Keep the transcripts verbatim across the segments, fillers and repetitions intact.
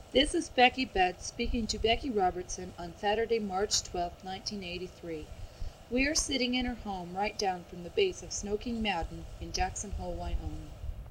This is Becky Betts speaking to Becky Robertson on Saturday, March twelfth, nineteen eighty-three. We are sitting in her home right down from the base of Snow King Mountain in Jackson Hole, Wyoming.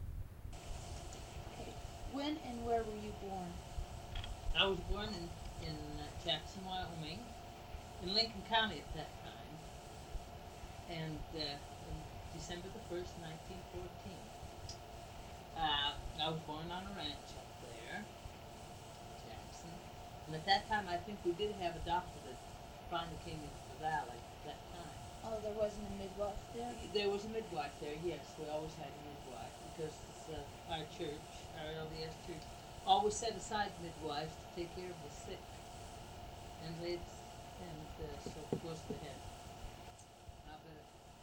When and where were you born? I was born in, in uh, Jackson, Wyoming, in Lincoln County at that time, and uh, in December the first, nineteen fourteen. Uh, I was born on a ranch up there, Jackson, and at that time I think we did have a doctor that finally came into the valley at that time. Oh, there wasn't a midwife there? There was a midwife there, yes. We always had a midwife because uh, our church, our L D S church, always set aside midwives to take care of the sick. And they and uh, so of course they had. I better.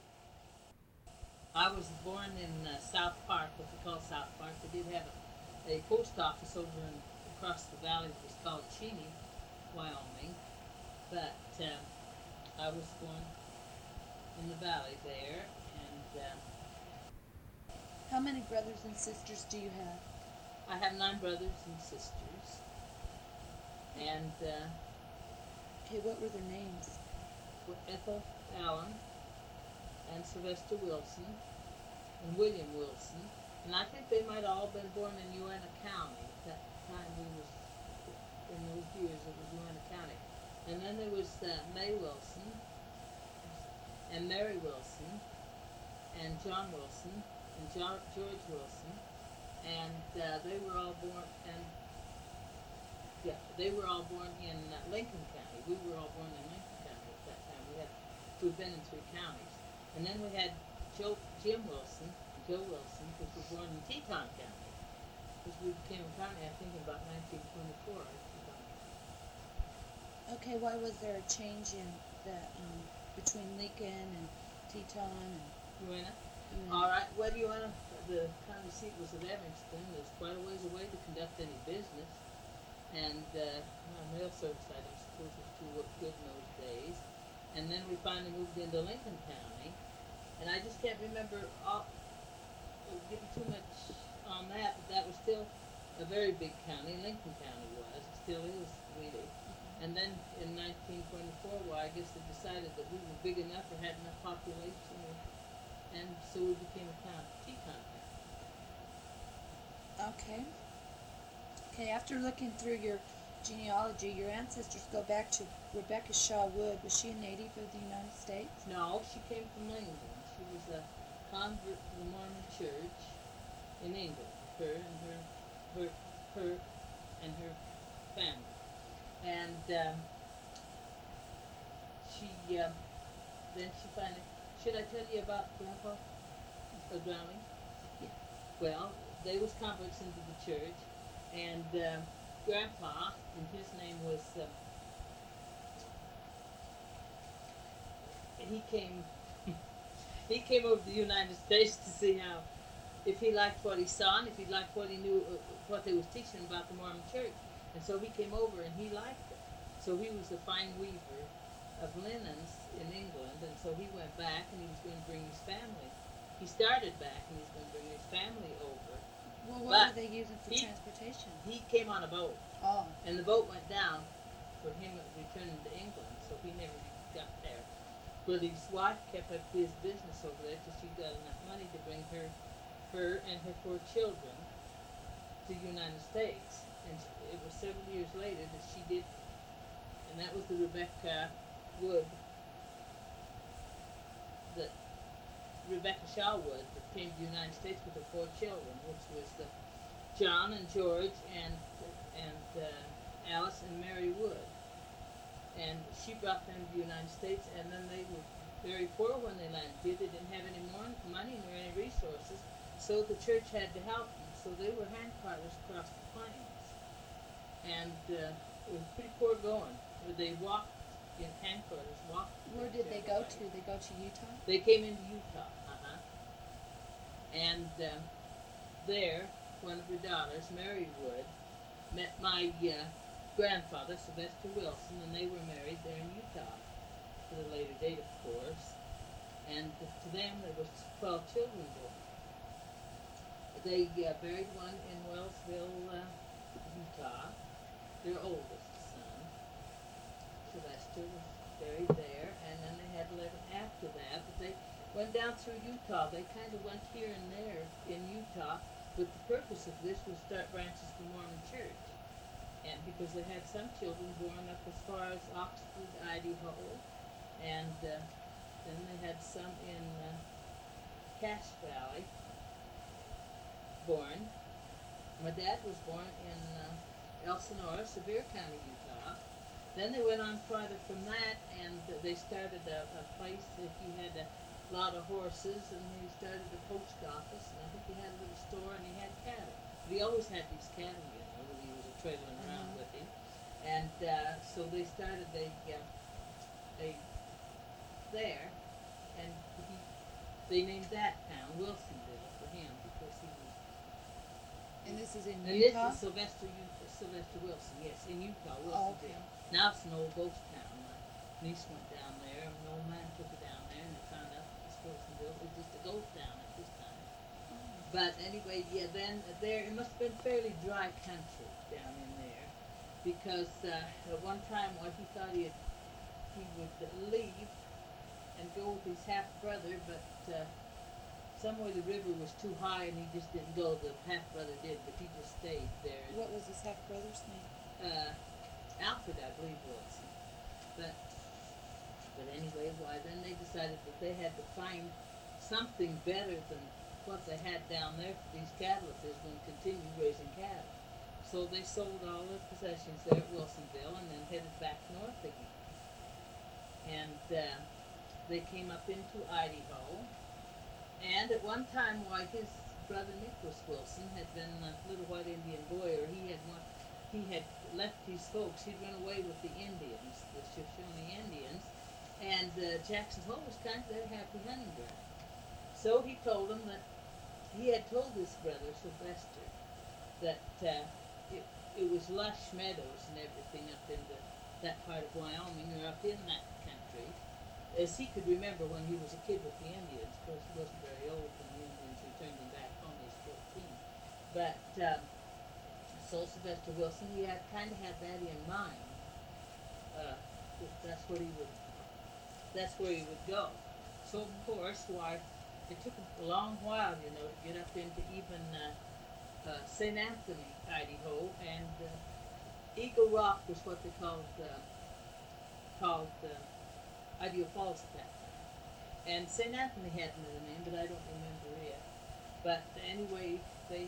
I was born in uh, South Park, what they call South Park. They did have a, a post office over in, across the valley that was called Cheney, Wyoming. But uh, I was born in the valley there, and uh, How many brothers and sisters do you have? I have nine brothers and sisters. And uh, Okay, what were their names? Ethel Allen and Sylvester Wilson and William Wilson. And I think they might all have been born in Uena County. At that time we was, in those years it was Uena County. And then there was uh, May Wilson and Mary Wilson and John Wilson and John, George Wilson. And uh, they were all born, and yeah, they were all born in uh, Lincoln County. We were all born in Lincoln County at that time. We had, we've been in three counties. And then we had Joe, Jim Wilson, Joe Wilson, which was born in Teton County. Because we became a county, I think, in about nineteen twenty-four. Okay, why was there a change in the um, between Lincoln and Teton and Uena? Uena? All right. Well, Uena, the county seat was at Evanston. There's quite a ways away to conduct any business. And uh, our mail service, I don't suppose, was too good in those days. And then we finally moved into Lincoln County. And I just can't remember all, getting too much on that, but that was still a very big county. Lincoln County was. It still is, really. And then in nineteen twenty-four, well, I guess they decided that we were big enough or had enough population, and so we became a county, Teton County. Okay. Okay, after looking through your genealogy, your ancestors go back to Rebecca Shaw Wood. Was she a native of the United States? No, she came from England. She was a convert to the Mormon Church in England. Her and her, her, her and her family. And um, she, uh, then she finally, should I tell you about Grandpa uh, drowning? Yeah. Well, they was converts into the church, and uh, Grandpa, and his name was, uh, he came, he came over to the United States to see how, if he liked what he saw, and if he liked what he knew, uh, what they was teaching about the Mormon Church. And so he came over and he liked it. So he was a fine weaver of linens in England, and so he went back and he was going to bring his family. He started back and he was going to bring his family over. Well, what But were they using for he- transportation? He came on a boat, Oh. and the boat went down for him returning to England, so he never got there. But his wife kept up his business over there till she got enough money to bring her, her and her four children to the United States. And it was several years later that she did, and that was the Rebecca Wood, that Rebecca Shaw Wood that came to the United States with her four children, which was the John and George and and uh, Alice and Mary Wood. And she brought them to the United States, and then they were very poor when they landed here. They didn't have any more money nor any resources, so the church had to help them. So they were hand carters across the plains. And uh, it was pretty poor going. They walked in hand carters, walked. Where did they go to? They go to Utah? They came into Utah, uh-huh. And uh, there, one of her daughters, Mary Wood, met my uh, grandfather, Sylvester Wilson, and they were married there in Utah at a later date, of course. And to them, there was twelve children born. They uh, buried one in Wellsville, uh, Utah, their oldest son. Sylvester was buried there, and then they had eleven after that. But they went down through Utah. They kind of went here and there in Utah, but the purpose of this was start branches of the Mormon Church. And because they had some children born up as far as Oxford, Idaho, and uh, then they had some in uh, Cache Valley born. My dad was born in uh, Elsinore, Sevier County, Utah. Then they went on farther from that, and they started a, a place. If you had a lot of horses, and he started a post office, and I think he had a little store, and he had cattle. But he always had these cattle, you know, when he was trailing around Mhm. with him. And uh, so they started a, uh, a there, and he, they named that town Wilsonville for him because he was. And this is in And Utah? this is Sylvester, Utah, Sylvester Wilson, yes, in Utah, Oh, Wilsonville. okay. Now it's an old ghost town. My niece went down there, and an old man took her down there, and they found out this Wilsonville was just a ghost town at this time. But anyway, yeah, then there, it must have been fairly dry country down in there, because uh, at one time, what he thought he'd, he would leave and go with his half brother, but uh, somewhere the river was too high, and he just didn't go. The half brother did, but he just stayed there. What was his half brother's name? Uh, Alfred, I believe, Wilson. But but anyway, why then they decided that they had to find something better than what they had down there for these cattle if they was going to continue raising cattle. So they sold all their possessions there at Wilsonville and then headed back north again. And uh, they came up into Idaho. And at one time, why his brother Nicholas Wilson had been a little white Indian boy, or he had one, he had left his folks. He'd run away with the Indians, the Shoshone Indians, and uh, Jackson's Hole was kind of their happy hunting ground. So he told them that he had told his brother Sylvester that uh, it, it was lush meadows and everything up in the, that part of Wyoming, or up in that country, as he could remember when he was a kid with the Indians. Of course, he wasn't very old when the Indians returned him back home. He was fourteen. But um, so Sylvester Wilson, he had kind of had that in mind. Uh, that that's what he would. That's where he would go. So of course, why it took a long while, you know, to get up into even uh, uh, Saint Anthony, Idaho, and uh, Eagle Rock was what they called uh, called. Uh, Idaho Falls at that time. And Saint Anthony had another name, but I don't remember it. But anyway, they,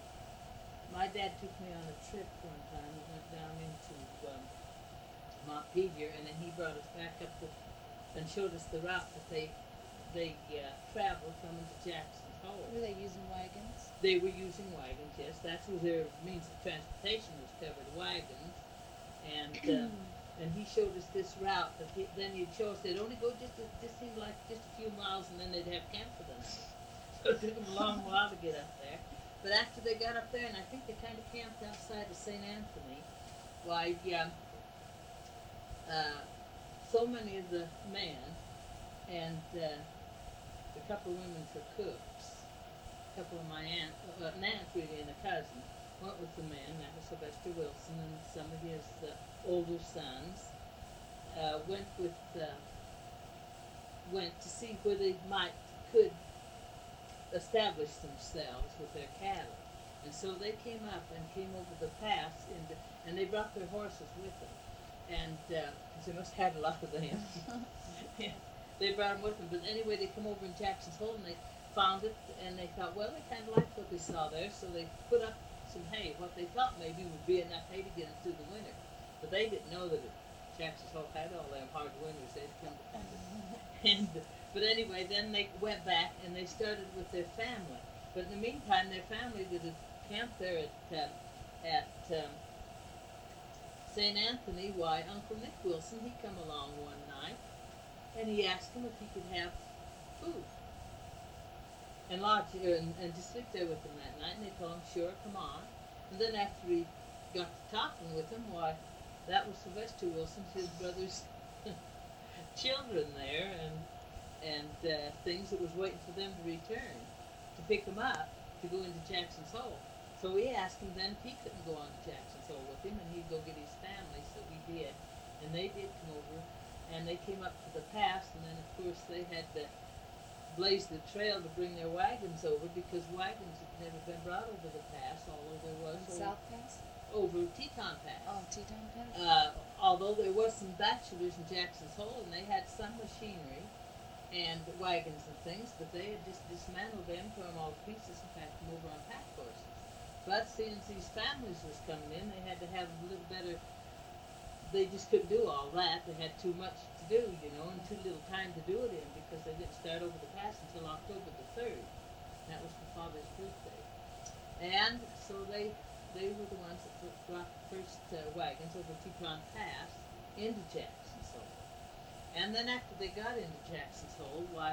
my dad took me on a trip one time. We went down into um, Montpelier, and then he brought us back up to, and showed us the route that they they uh, traveled coming to Jackson's Hole. Were they using wagons? They were using wagons, yes. That's where their means of transportation was covered, wagons. And uh, and he showed us this route, but he, then he'd show us they'd only go just, a, just seemed like just a few miles, and then they'd have camp for the night. So it took them a long while to get up there. But after they got up there, and I think they kind of camped outside of Saint Anthony, why, yeah, uh, so many of the men and uh, a couple of women for cooks, a couple of my aunt, uh, an aunt really and a cousin, went with the men. That was Sylvester Wilson and some of his uh, older sons. Uh, went with uh, went to see where they might could establish themselves with their cattle, and so they came up and came over the pass, into, and they brought their horses with them, and uh, 'cause they must have had a lot of them. Yeah, they brought them with them. But anyway, they come over in Jackson's Hole and they found it, and they thought, well, they kind of liked what they saw there, so they put up some hay, what they thought maybe would be enough hay to get them through the winter. But they didn't know that it, Jackson's Hole had all them hard winters they'd come to find it. And, but anyway, then they went back and they started with their family. But in the meantime, their family that had camped there at uh, at um, Saint Anthony, why Uncle Nick Wilson, he come along one night, and he asked him if he could have food and lodge and, and to sleep there with them that night. And they told him, sure, come on. And then after he got to talking with him, why, that was Sylvester Wilson's, his brother's children there, and and uh, things that was waiting for them to return to pick them up to go into Jackson's Hole. So we asked him then if he couldn't go on to Jackson's Hole with him, and he'd go get his family. So we did, and they did come over, and they came up to the pass, and then of course they had to blaze the trail to bring their wagons over because wagons had never been brought over the pass, although there was On over, South Pass? over Teton Pass. Oh, Teton Pass? Uh, although there was some bachelors in Jackson's Hole, and they had some machinery and wagons and things, but they had just dismantled them, thrown them all to pieces, and packed them over on pack horses. But since these families was coming in, they had to have a little better. They just couldn't do all that. They had too much to do, you know, and too little time to do it in because they didn't start over the pass until October the third. That was my father's birthday, and so they they were the ones that brought the first uh, wagons over Teton Pass into Jackson's Hole. And then after they got into Jackson's Hole, why,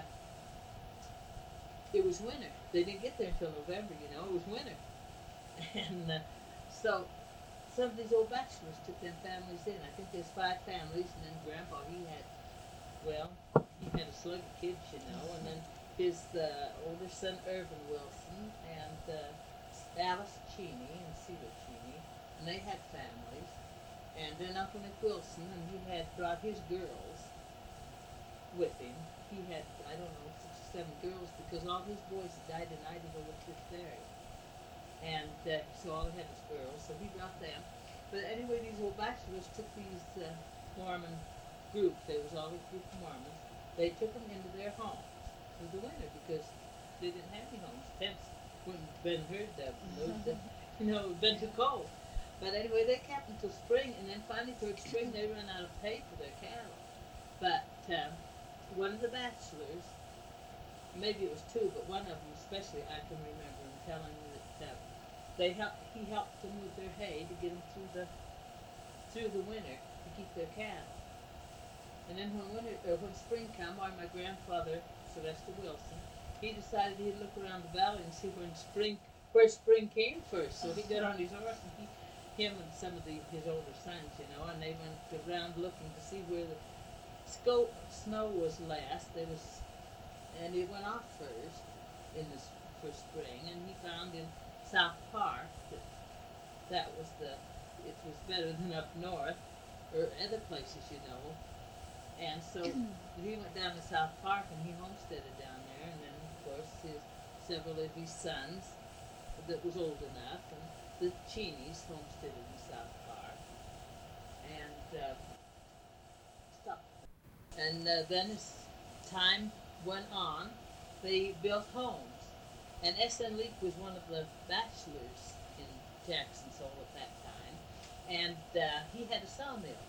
it was winter. They didn't get there until November, you know, it was winter. And uh, so some of these old bachelors took them families in. I think there's five families, and then Grandpa, he had, well, he had a slug of kids, you know, and then his uh, older son, Irvin Wilson, and uh, Alice Cheney and Celia Cheney, and they had families. And then Uncle Nick Wilson, and he had brought his girls with him. He had, I don't know, six or seven girls because all his boys had died in Idaho with this ferry. And uh, so all he had was girls, so he brought them. But anyway, these old bachelors took these uh, Mormon group, there was all a group of Mormons, they took them into their homes for the winter because they didn't have any homes. Tents wouldn't have been heard of, those, uh, you know, it would have been too cold. But anyway, they kept until spring, and then finally towards spring they ran out of hay for their cattle. But uh, one of the bachelors, maybe it was two, but one of them especially I can remember him telling me that uh, they helped, he helped them with their hay to get them through the through the winter to keep their cattle. And then when winter, or when spring came, why my grandfather, Sylvester Wilson, he decided he'd look around the valley and see when spring, where spring came first. So he got on his horse and he, him and some of the, his older sons, you know, and they went around looking to see where the sco- snow was last. There was, and it went off first in the for spring, and he found in South Park that that was the, it was better than up north or other places, you know. And so he went down to South Park and he homesteaded down there, and then of course his several of his sons that was old enough, and the Cheneys homesteaded in South Park, and uh, stop. And uh, then as time went on, they built homes. And S N Leak was one of the bachelors in Jackson's Hole at that time, and uh, he had a sawmill.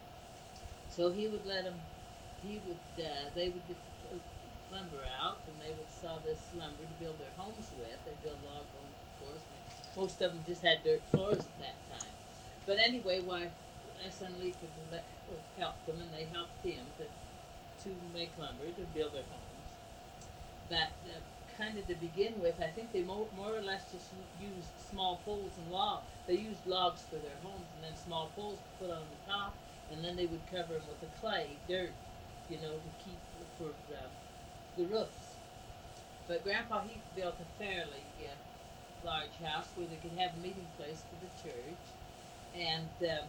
So he would let them, he would, uh, they would get the lumber out, and they would saw this lumber to build their homes with. They built log homes, of course. Most of them just had dirt floors at that time. But anyway, why S N Leak would let, would help them, and they helped him to to make lumber to build their homes. But uh, kind of to begin with, I think they mo- more or less just used small poles and logs. They used logs for their homes, and then small poles to put on the top, and then they would cover them with the clay, dirt, you know, to keep for uh, the roofs. But Grandpa, he built a fairly uh, large house where they could have a meeting place for the church, and uh,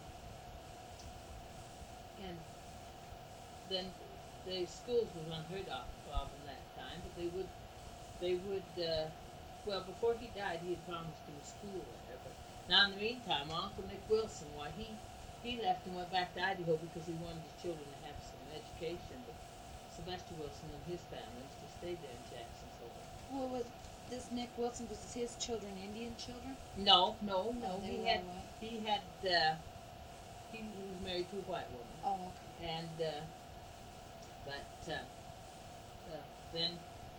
and then the schools was unheard of in that time, but they would they would uh, well, before he died, he had promised him a school there. But now in the meantime, Uncle Nick Wilson, why he he left and went back to Idaho because he wanted his children to have some education. But Sylvester Wilson and his family just stayed there in Jackson's Hole. Well, was this Nick Wilson, was his children Indian children? No, no, no. Oh, they he were had what? he had uh, he was married to a white woman, Oh, okay. and uh, but uh, uh, then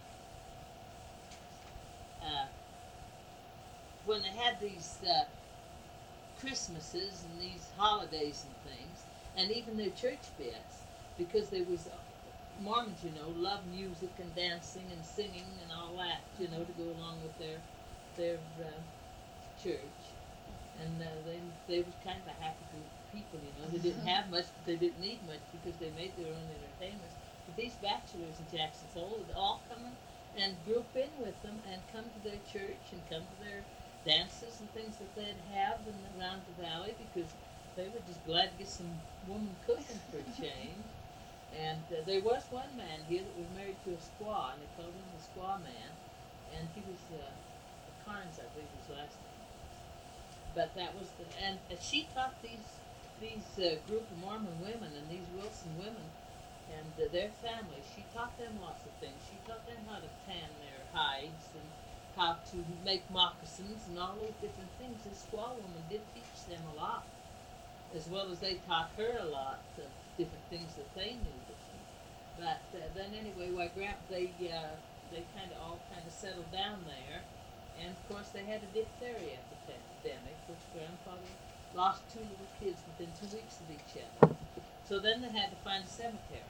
uh, when they had these uh, Christmases and these holidays and things, and even their church bits, because there was uh, Mormons, you know, love music and dancing and singing and all that, you know, to go along with their their uh, church, and uh, they they was kind of a happy group of people, you know. They didn't have much, but they didn't need much because they made their own entertainments. But these bachelors in Jackson's Hole would all come and group in with them and come to their church and come to their dances and things that they'd have in around the valley because they were just glad to get some woman cooking for a change. And uh, there was one man here that was married to a squaw, and they called him the Squaw Man, and he was uh, Carnes, I believe his last name. But that was the and uh, she taught these these uh, group of Mormon women and these Wilson women and uh, their families. She taught them lots of things. She taught them how to tan their hides and how to make moccasins and all those different things. This squaw woman did teach them a lot, as well as they taught her a lot of different things that they knew. But uh, then anyway, why Grant they uh, they kind of all kind of settled down there, and of course they had a diphtheria epidemic, which grandfather lost two little kids within two weeks of each other. So then they had to find a cemetery.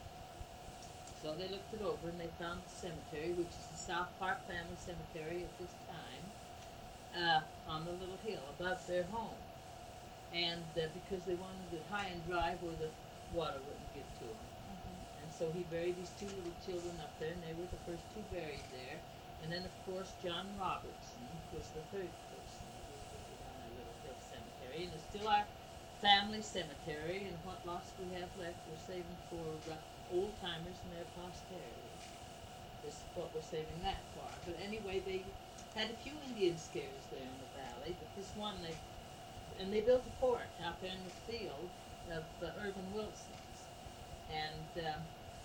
So they looked it over and they found the cemetery, which is the South Park Family Cemetery at this time, uh, on the little hill above their home. And uh, because they wanted it high and dry where the water wouldn't get to them. And so he buried these two little children up there, and they were the first two buried there. And then, of course, John Robertson was the third person that was buried on our little hill cemetery. And it's still our family cemetery, and what lots we have left we're saving for uh, old-timers and their posterity. This is what we're saving that for. But anyway, they had a few Indian scares there in the valley, but this one, they and they built a fort out there in the field of uh, Irvin Wilson's. And uh,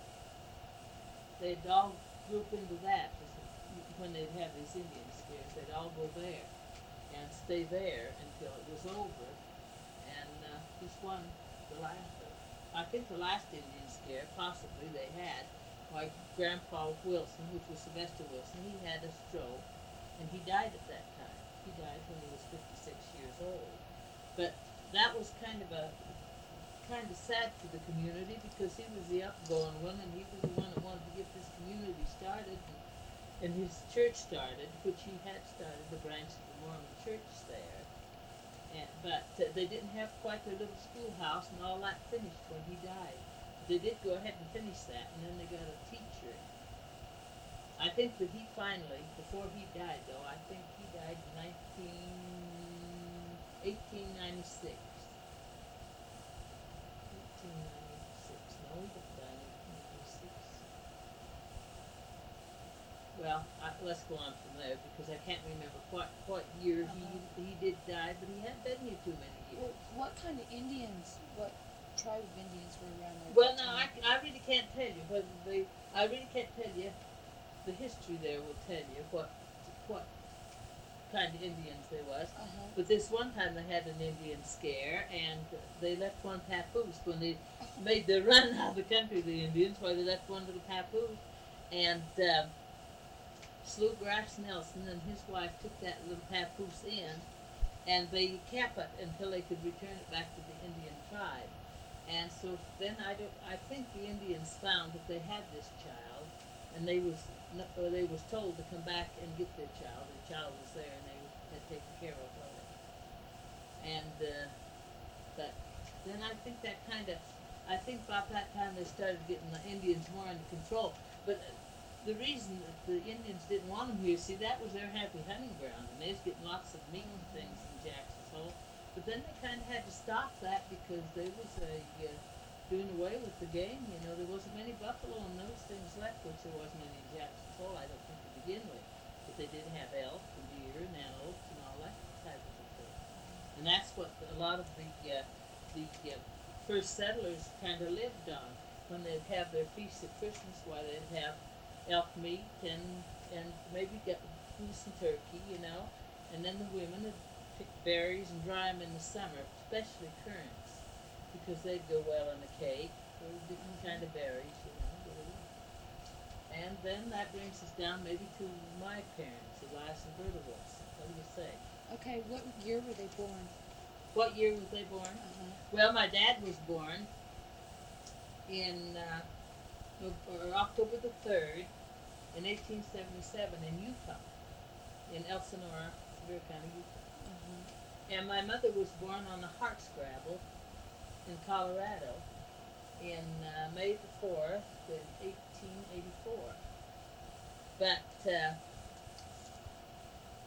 they'd all group into that when they'd have these Indian scares. They'd all go there and stay there until it was over. And uh, this one, the last, I think the last Indian scare possibly they had, like Grandpa Wilson, which was Sylvester Wilson, he had a stroke and he died at that time. He died when he was fifty-six years old. But that was kind of a kind of sad for the community because he was the upgoing one and he was the one that wanted to get this community started and, and his church started, which he had started, the branch of the Mormon church there. And, but uh, they didn't have quite their little schoolhouse and all that finished when he died. They did go ahead and finish that, and then they got a teacher. I think that he finally, before he died though, I think he died in nineteen, eighteen ninety-six. eighteen ninety-six. No, he didn't die in eighteen ninety-six. Well, I, let's go on from there because I can't remember what, what year Uh-huh. he he did die, but he hadn't been here too many Well, years. what kind of Indians, what tribe of Indians were around there? at Well, that no, I, time? I really can't tell you whether they. I really can't tell you. The history there will tell you what what kind of Indians there was. Uh-huh. But this one time they had an Indian scare, and they left one papoose when they made their run out of the country. The Indians, why they left one little papoose, and uh, Slew Grass Nelson and his wife took that little papoose in, and they kept it until they could return it back to the Indian tribe. And so then I don't. I think the Indians found that they had this child, and they was or they was told to come back and get their child. Their child was there, and they had taken care of it. And uh, but then I think that kind of. I think about that time they started getting the Indians more under control. But uh, the reason that the Indians didn't want them here, see, that was their happy hunting ground, and they was getting lots of meat and things in Jackson's Hole. But then they kind of had to stop that because there was a uh, doing away with the game. You know, there wasn't many buffalo and those things left, which there wasn't any in Jackson's Hole, I don't think, to begin with. But they did have elk and deer and antelopes and all that type of thing. And that's what a lot of the uh, the uh, first settlers kind of lived on. When they'd have their feast at Christmas, why they'd have elk meat and and maybe get goose and turkey, you know. And then the women would pick berries and dry them in the summer, especially currants, because they'd go well in a cake. Or different kind of berries, you know. And then that brings us down maybe to my parents, Elias and Berta Wilson. What do you say? Okay, what year were they born? What year was they born? Uh-huh. Well, my dad was born in uh, or October the third in eighteen seventy-seven in Utah, in Elsinore, Sevier County, Utah. Uh-huh. And my mother was born on the Hartscrabble in Colorado in uh, May the fourth in eighteen eighty-four. But uh,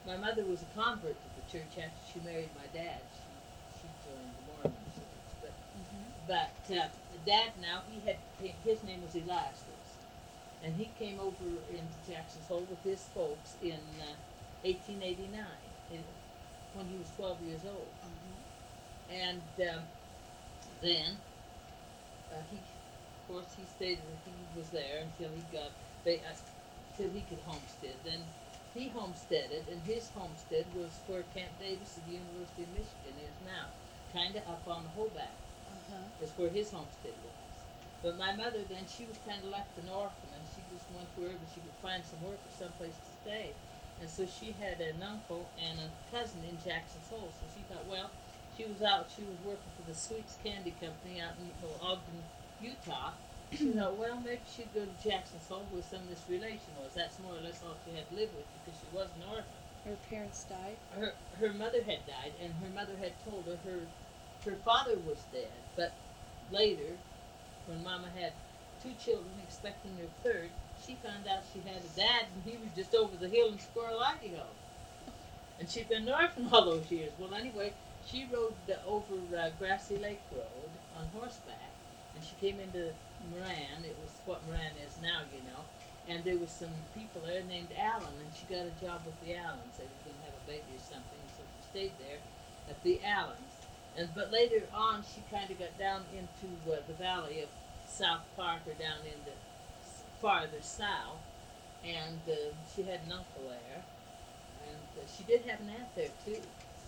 My mother was a convert to the church after she married my dad. She, she joined the Mormon church. But, Mm-hmm. but uh, Dad now, he had, his name was Elias Wilson. And he came over into Jackson's Hole with his folks in uh, eighteen eighty-nine, in, when he was twelve years old. Mm-hmm. And um, then uh, he, of course, he stayed. He was there until he got they uh, till he could homestead. Then he homesteaded, and his homestead was where Camp Davis at the University of Michigan is now, kind of up on the Hoback. Uh-huh. Is where his homestead was. But my mother then, she was kind of left an orphan, and she just went wherever she could find some work or someplace to stay. And so she had an uncle and a cousin in Jackson's Hole. So she thought, well, she was out, she was working for the Sweets Candy Company out in well, Ogden, Utah. She thought, well, maybe she'd go to Jackson's Hole where some of this relation was. That's more or less all she had to live with because she was an orphan. Her parents died? Her her mother had died, and her mother had told her her her father was dead. But later, when Mama had two children expecting their third, she found out she had a dad, and he was just over the hill in Squirrel, Idaho. And she'd been an orphan all those years. Well, anyway, she rode uh, over uh, Grassy Lake Road on horseback, and she came into Moran. It was what Moran is now, you know. And there was some people there named Allen, and she got a job with the Allens. They were going to have a baby or something, so she stayed there at the Allens. And but later on, she kind of got down into uh, the valley of South Park, or down into s- farther south, and uh, she had an uncle there, and uh, she did have an aunt there too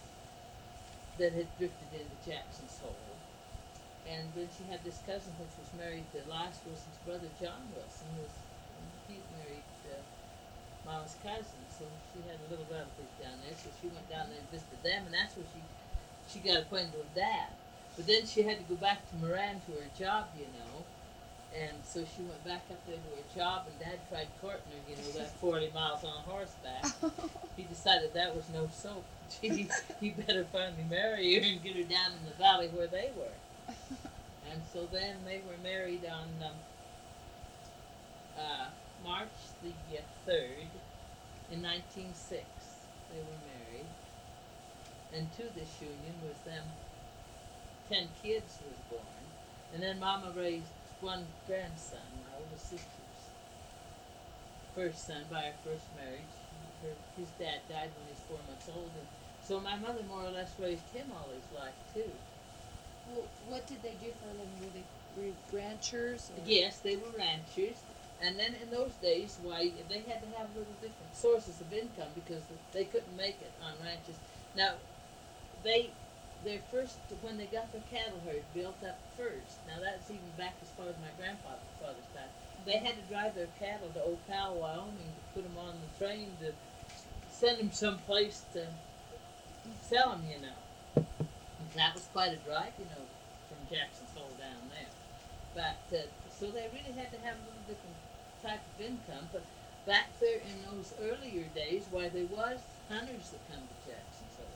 that had drifted into Jackson's Hole. And then she had this cousin which was married to Elias Wilson's brother, John Wilson, who was he married uh, Mama's cousin, so she had a little relative down there. So she went down there and visited them, and that's where she she got acquainted with Dad. But then she had to go back to Moran to her job, you know, and so she went back up there to her job, and Dad tried courting her, you know, that forty miles on horseback. He decided that was no soap. He, he better finally marry her and get her down in the valley where they were. And so then they were married on um, uh, March the uh, third in nineteen oh six. They were married. And to this union was them ten kids was born. And then Mama raised one grandson, my oldest sister's first son by her first marriage. Her, his dad died when he was four months old. And so my mother more or less raised him all his life too. Well, what did they do for a living? Were they were ranchers? Or? Yes, they were ranchers. And then in those days, why, they had to have little different sources of income because they couldn't make it on ranches. Now, they, their first, when they got their cattle herd built up first, now that's even back as far as my grandfather's father's time, they had to drive their cattle to Ocala, Wyoming to put them on the train to send them someplace to sell them, you know. And that was quite a drive, you know, from Jackson's Hole down there. But, uh, so they really had to have a little different type of income. But back there in those earlier days, why, there was hunters that come to Jackson's Hole.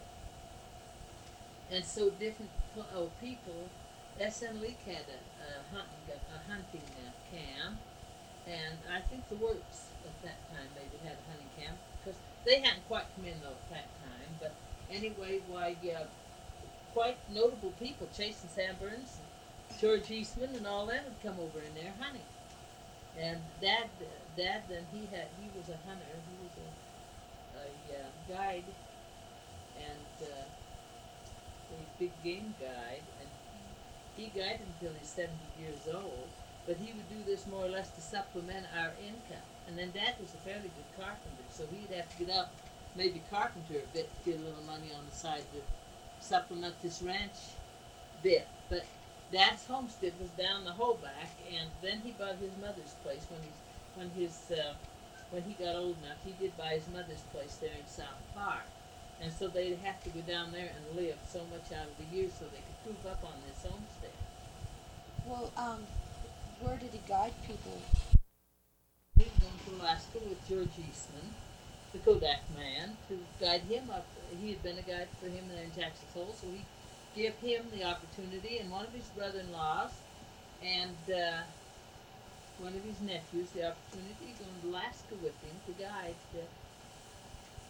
And so different oh, people, S N Leak had a, a hunting, a hunting uh, camp, and I think the Works at that time maybe had a hunting camp, because they hadn't quite come in though at that time, but anyway, why, uh, quite notable people, Chasen Sanborns, George Eastman, and all them would come over in there hunting. And Dad, Dad, then he had, he was a hunter, he was a, a uh, guide, and uh, a big game guide, and he guided until he's seventy years old, but he would do this more or less to supplement our income. And then Dad was a fairly good carpenter, so he'd have to get up, maybe carpenter a bit to get a little money on the side to supplement this ranch bit. But Dad's homestead was down the Hoback, and then he bought his mother's place when he, when his, uh, when he got old enough. He did buy his mother's place there in South Park, and so they'd have to go down there and live so much out of the year so they could prove up on this homestead. Well, um, where did he guide people? He was going to Alaska with George Eastman, the Kodak man, to guide him up. He had been a guide for him there in Jackson's Hole, so he gave him the opportunity, and one of his brother-in-laws and uh, one of his nephews the opportunity to go to Alaska with him to guide the,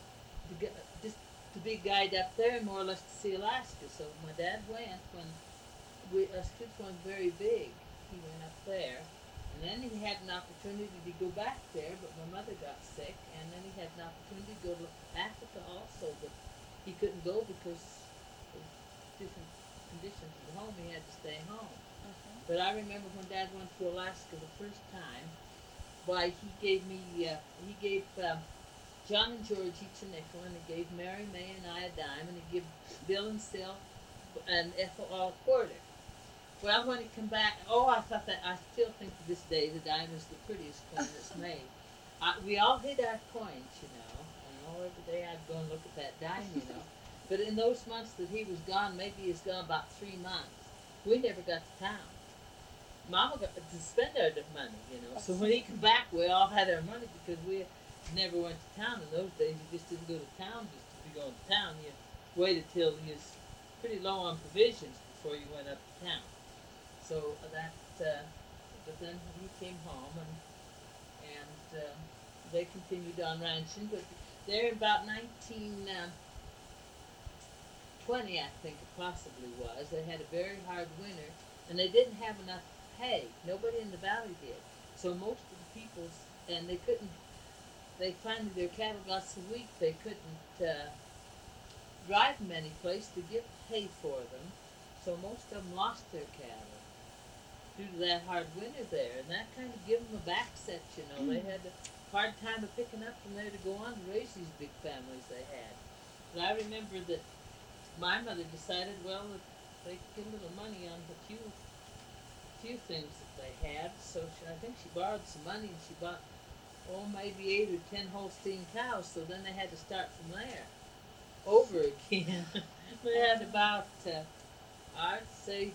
to get, just to be guide up there, more or less to see Alaska. So my dad went when we us kids weren't very big. He went up there, and then he had an opportunity to go back there, but my mother got sick, and then he had an opportunity to go to Africa also, but he couldn't go because of different conditions at home. He had to stay home. Uh-huh. But I remember when Dad went to Alaska the first time. Why he gave me uh, he gave um, John and George each a nickel, and he gave Mary May and I a dime, and he gave Bill and Sil and Ethel all a quarter. Well, when he come back, oh, I thought that I still think to this day the dime is the prettiest coin that's made. Uh, we all hid our coins, you know, and all every day I'd go and look at that dime, you know. But in those months that he was gone, maybe he was gone about three months. We never got to town. Mama got to spend our money, you know. So when he come back, we all had our money because we never went to town in those days. You just didn't go to town just to be going to town. You waited till you was pretty low on provisions before you went up to town. So that, uh, but then he came home and and uh, they continued on ranching. But there, about nineteen twenty, I think it possibly was, they had a very hard winter, and they didn't have enough hay. Nobody in the valley did. So most of the people, and they couldn't, they finally, their cattle got so weak they couldn't uh, drive them any place to get hay for them. So most of them lost their cattle due to that hard winter there. And that kind of gave them a back set, you know. Mm. They had a hard time of picking up from there to go on and raise these big families they had. But I remember that my mother decided, well, that they could get a little money on a few few things that they had, so she, I think she borrowed some money and she bought, oh, maybe eight or ten Holstein cows, so then they had to start from there, over again. They had about, uh, I'd say,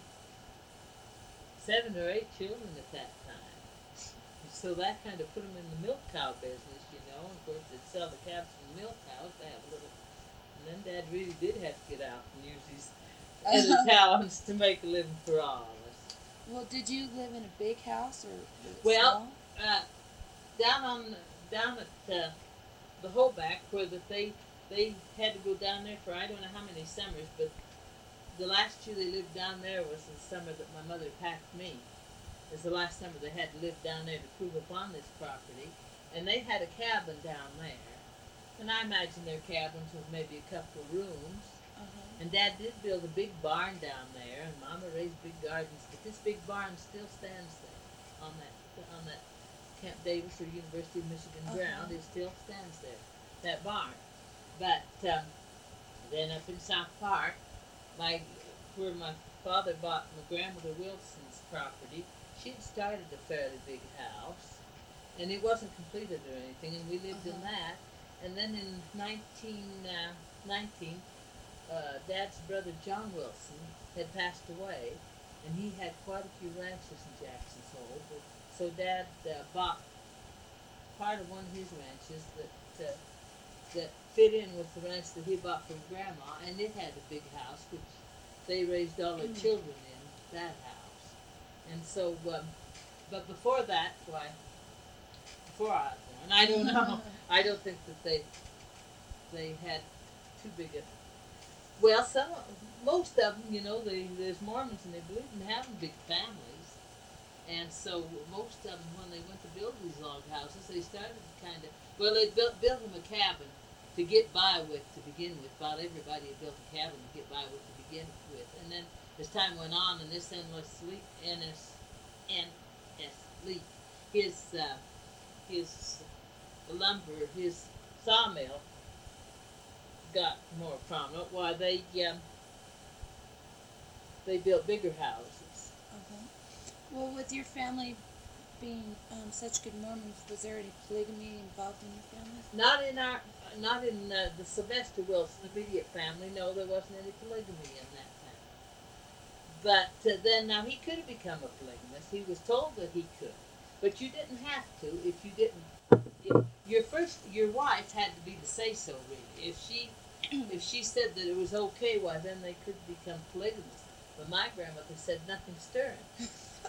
seven or eight children at that time. So that kind of put them in the milk cow business, you know. Of course, they'd sell the calves from the milk cows to have a little, and then Dad really did have to get out and use his other talents to make a living for all. Well, did you live in a big house or was it well, small? uh, down on down at uh, the Hoback, where that they they had to go down there for I don't know how many summers, but the last year they lived down there was the summer that my mother packed me. It was the last summer they had to live down there to prove upon this property, and they had a cabin down there, and I imagine their cabins with maybe a couple of rooms. Uh-huh. And Dad did build a big barn down there, and Mama raised big gardens. But this big barn still stands there on that on that Camp Davis or University of Michigan Uh-huh. ground. It still stands there, that barn. But um, then up in South Park, my where my father bought my grandmother Wilson's property, she'd started a fairly big house, and it wasn't completed or anything, and we lived Uh-huh. in that. And then in nineteen nineteen. Uh, Dad's brother John Wilson had passed away, and he had quite a few ranches in Jackson's Hole. But, so Dad uh, bought part of one of his ranches that uh, that fit in with the ranch that he bought from Grandma, and it had a big house, which they raised all their children in that house. And so, um, but before that, why, before I was born, I don't know. I don't think that they they had too big a. Well, some, most of them, you know, they, there's Mormons and they believe in having big families, and so most of them, when they went to build these log houses, they started kind of, well, they built built them a cabin to get by with to begin with. About everybody had built a cabin to get by with to begin with, and then as time went on, and this endless sleep, endless, endless sleep, his uh, his lumber, his sawmill got more prominent. Why they um, they built bigger houses. Uh-huh. Well, with your family being um, such good Mormons, was there any polygamy involved in your family? Not in our, not in uh, the Sylvester Wilson immediate family. No, there wasn't any polygamy in that family. But uh, then, now he could have become a polygamist. He was told that he could, but you didn't have to if you didn't. If your first, your wife had to be the say so. Really, if she if she said that it was okay, why then they could become polygamists. But my grandmother said nothing stirring.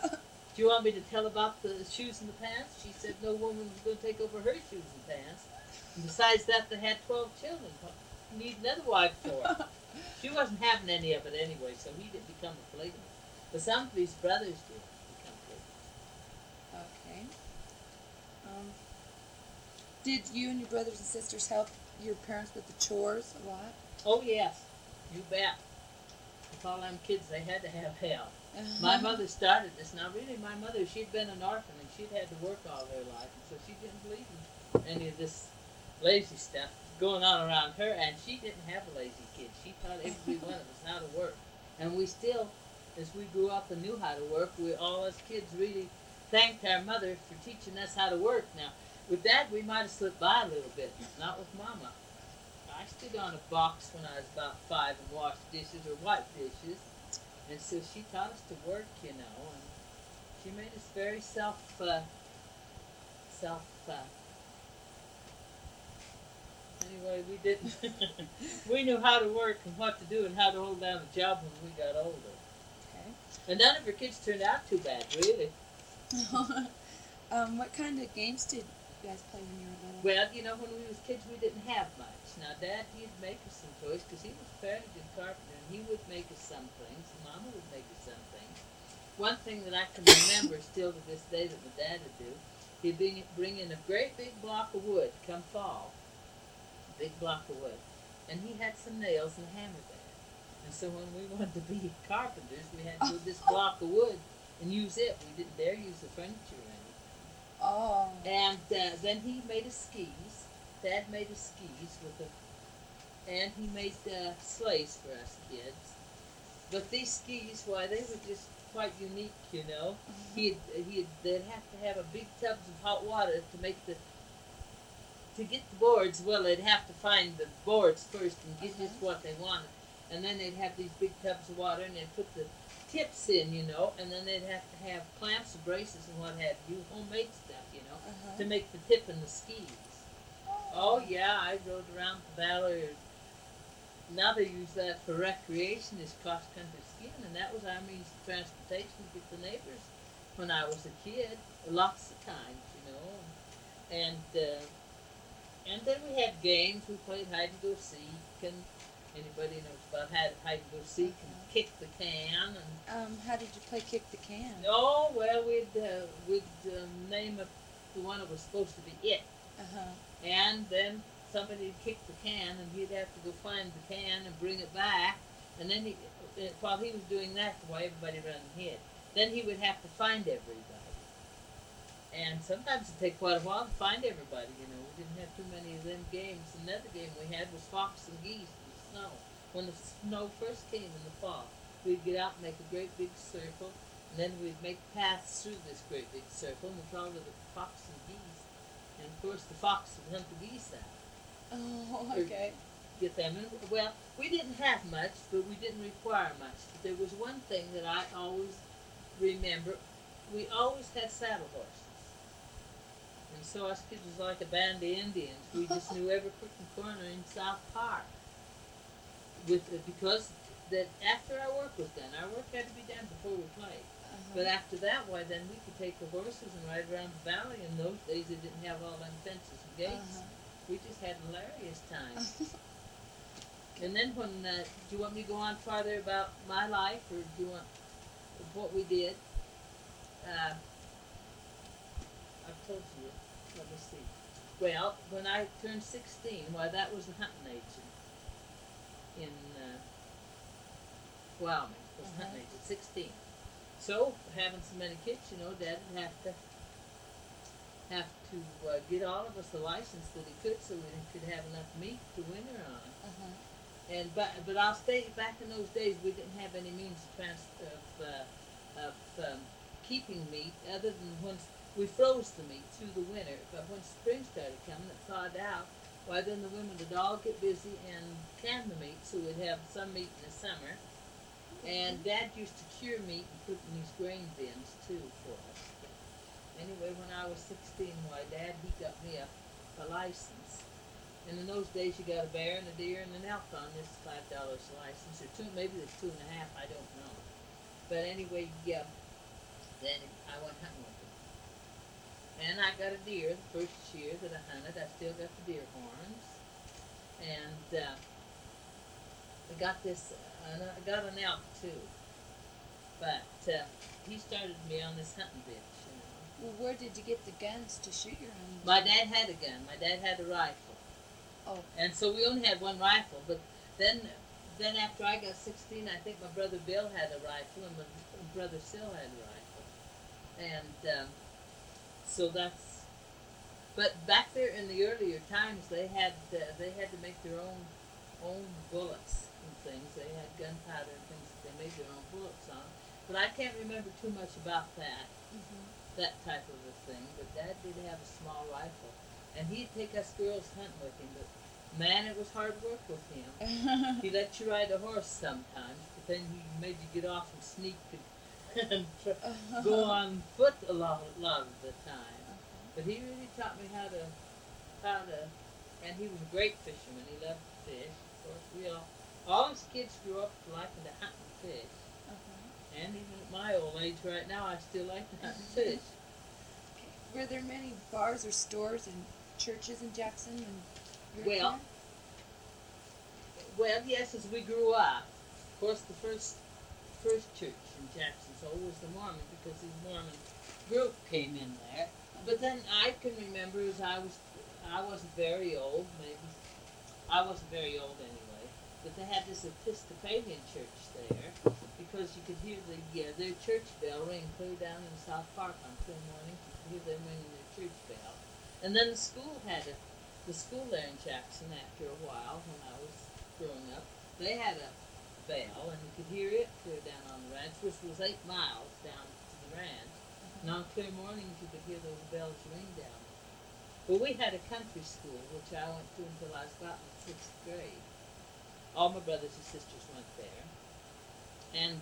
Do you want me to tell about the shoes and the pants? She said no woman was going to take over her shoes and pants. And besides that, they had twelve children. You need another wife for. She wasn't having any of it anyway, so he didn't become a polygamist. But some of his brothers did become polygamous. Okay. Um, did you and your brothers and sisters help your parents with the chores a lot? Oh yes, you bet. With all them kids, they had to have help. Uh-huh. My mother started this. Now, really, my mother, she'd been an orphan and she'd had to work all her life, and so she didn't believe in any of this lazy stuff going on around her. And she didn't have a lazy kid. She taught every one of us how to work, and we still, as we grew up and knew how to work, we all as kids really thanked our mother for teaching us how to work. Now, with Dad, we might have slipped by a little bit, not with Mama. I stood on a box when I was about five and washed dishes or wiped dishes. And so she taught us to work, you know, and she made us very self, uh, self, uh, anyway, we didn't, we knew how to work and what to do and how to hold down a job when we got older. Okay. And none of her kids turned out too bad, really. um, what kind of games did you guys play when you were little? Well, you know, when we was kids, we didn't have much. Now, Dad, he'd make us some toys because he was a fairly good carpenter, and he would make us some things, and Mama would make us some things. One thing that I can remember still to this day that my dad would do, he'd bring, bring in a great big block of wood come fall, a big block of wood, and he had some nails and a hammer there. And so when we wanted to be carpenters, we had to do this block of wood and use it. We didn't dare use the furniture or anything. Oh. And uh, then he made us skis. Dad made us skis with a, and he made uh, sleighs for us kids. But these skis, why, they were just quite unique, you know. Mm-hmm. He'd, he'd, they'd have to have a big tubs of hot water to make the, to get the boards, well, they'd have to find the boards first and get Uh-huh. just what they wanted. And then they'd have these big tubs of water and they'd put the tips in, you know, and then they'd have to have clamps and braces and what have you, homemade stuff, you know, Uh-huh. to make the tip in the skis. Oh yeah, I rode around the valley. Now they use that for recreation as cross-country skiing, and that was our means of transportation to get the neighbors when I was a kid. Lots of times, you know. And uh, and then we had games. We played hide and go seek, and anybody knows about hide hide and go seek and Uh-huh. kick the can. And Um, how did you play kick the can? oh well, we'd uh, we'd uh, name a, the one that was supposed to be it. Uh-huh. And then somebody would kick the can, and he'd have to go find the can and bring it back. And then he, uh, while he was doing that, while everybody ran and hid, then he would have to find everybody. And sometimes it'd take quite a while to find everybody. You know, we didn't have too many of them games. Another game we had was fox and geese in the snow. When the snow first came in the fall, we'd get out and make a great big circle, and then we'd make paths through this great big circle, and we called it the fox and geese. And of course, the fox would hunt the geese out. Oh, Or okay. Get them. And, well, we didn't have much, but we didn't require much. But there was one thing that I always remember. We always had saddle horses. And so us kids was like a band of Indians. We just knew every crook and corner in South Park. With uh, because that after our work was done, our work had to be done before we played. Uh-huh. But after that, why then we could take the horses and ride around the valley. In those days, they didn't have all them fences and gates. Uh-huh. We just had hilarious times. And then when, uh, do you want me to go on farther about my life, or do you want what we did? Uh, I've told you. Let me see. Well, when I turned sixteen, why that was the hunting age in, in uh, Wyoming. Was the hunting age at sixteen. So, having so many kids, you know, Dad would have to have to uh, get all of us a license that he could, so we could have enough meat to winter on. Uh-huh. And but but I'll stay back in those days. We didn't have any means of trans of uh, of um, keeping meat other than when we froze the meat through the winter. But when spring started coming, it thawed out. Why then the women would all get busy and can the meat, so we'd have some meat in the summer. And Dad used to cure meat and put in these grain bins too for us. Anyway, when I was sixteen, why Dad he got me a, a license. And in those days, you got a bear and a deer and an elk on this five dollars license, or two, maybe it's two and a half. I don't know. But anyway, yeah. Then I went hunting with him. And I got a deer the first year that I hunted. I still got the deer horns. And uh, I got this, uh, I got an elk too. But uh, he started me on this hunting bitch, you know. Well, where did you get the guns to shoot your hounds? My dad had a gun. My dad had a rifle. Oh. And so we only had one rifle. But then, then after I got sixteen, I think my brother Bill had a rifle, and my brother Sil had a rifle. And um, so that's. But back there in the earlier times, they had uh, they had to make their own own bullets and things. They had gunpowder and things that they made their own bullets on. But I can't remember too much about that. Mm-hmm. That type of a thing, but Dad did have a small rifle, and he'd take us girls hunting with him. But man, it was hard work with him. He let you ride a horse sometimes, but then he made you get off and sneak and, and try, go on foot a lot, a lot of the time. But he really taught me how to, how to, and he was a great fisherman. He loved to fish. Of course, we all, all his kids grew up liking to hunt and fish. And even at my old age right now, I still like to hunt and fish. Okay. Were there many bars or stores and churches in Jackson? And well, well, yes, as we grew up, of course, the first first church in Jackson so was the Mormon, because the Mormon group came in there. But then I can remember as I was, I wasn't very old, maybe, I wasn't very old anyway, but they had this Episcopalian church there, because you could hear the uh, their church bell ring clear down in South Park on clear mornings. You could hear them ringing their church bell. And then the school had a, the school there in Jackson after a while when I was growing up, they had a bell, and you could hear it clear down on the ranch, which was eight miles down to the ranch. And on clear mornings you could hear those bells ring down. Well, we had a country school, which I went to until I was about in sixth grade. All my brothers and sisters went there. And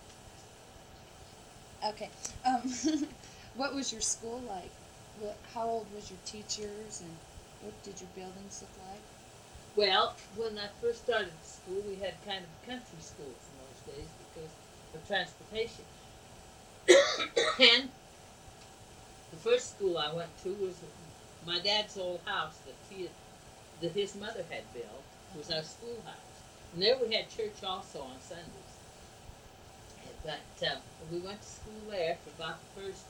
uh, okay, um, what was your school like? What, how old was your teachers, and what did your buildings look like? Well, when I first started school, we had kind of country schools in those days because of transportation. And the first school I went to was my dad's old house that he had, that his mother had built. Was our schoolhouse, and there we had church also on Sundays. But uh, we went to school there for about the first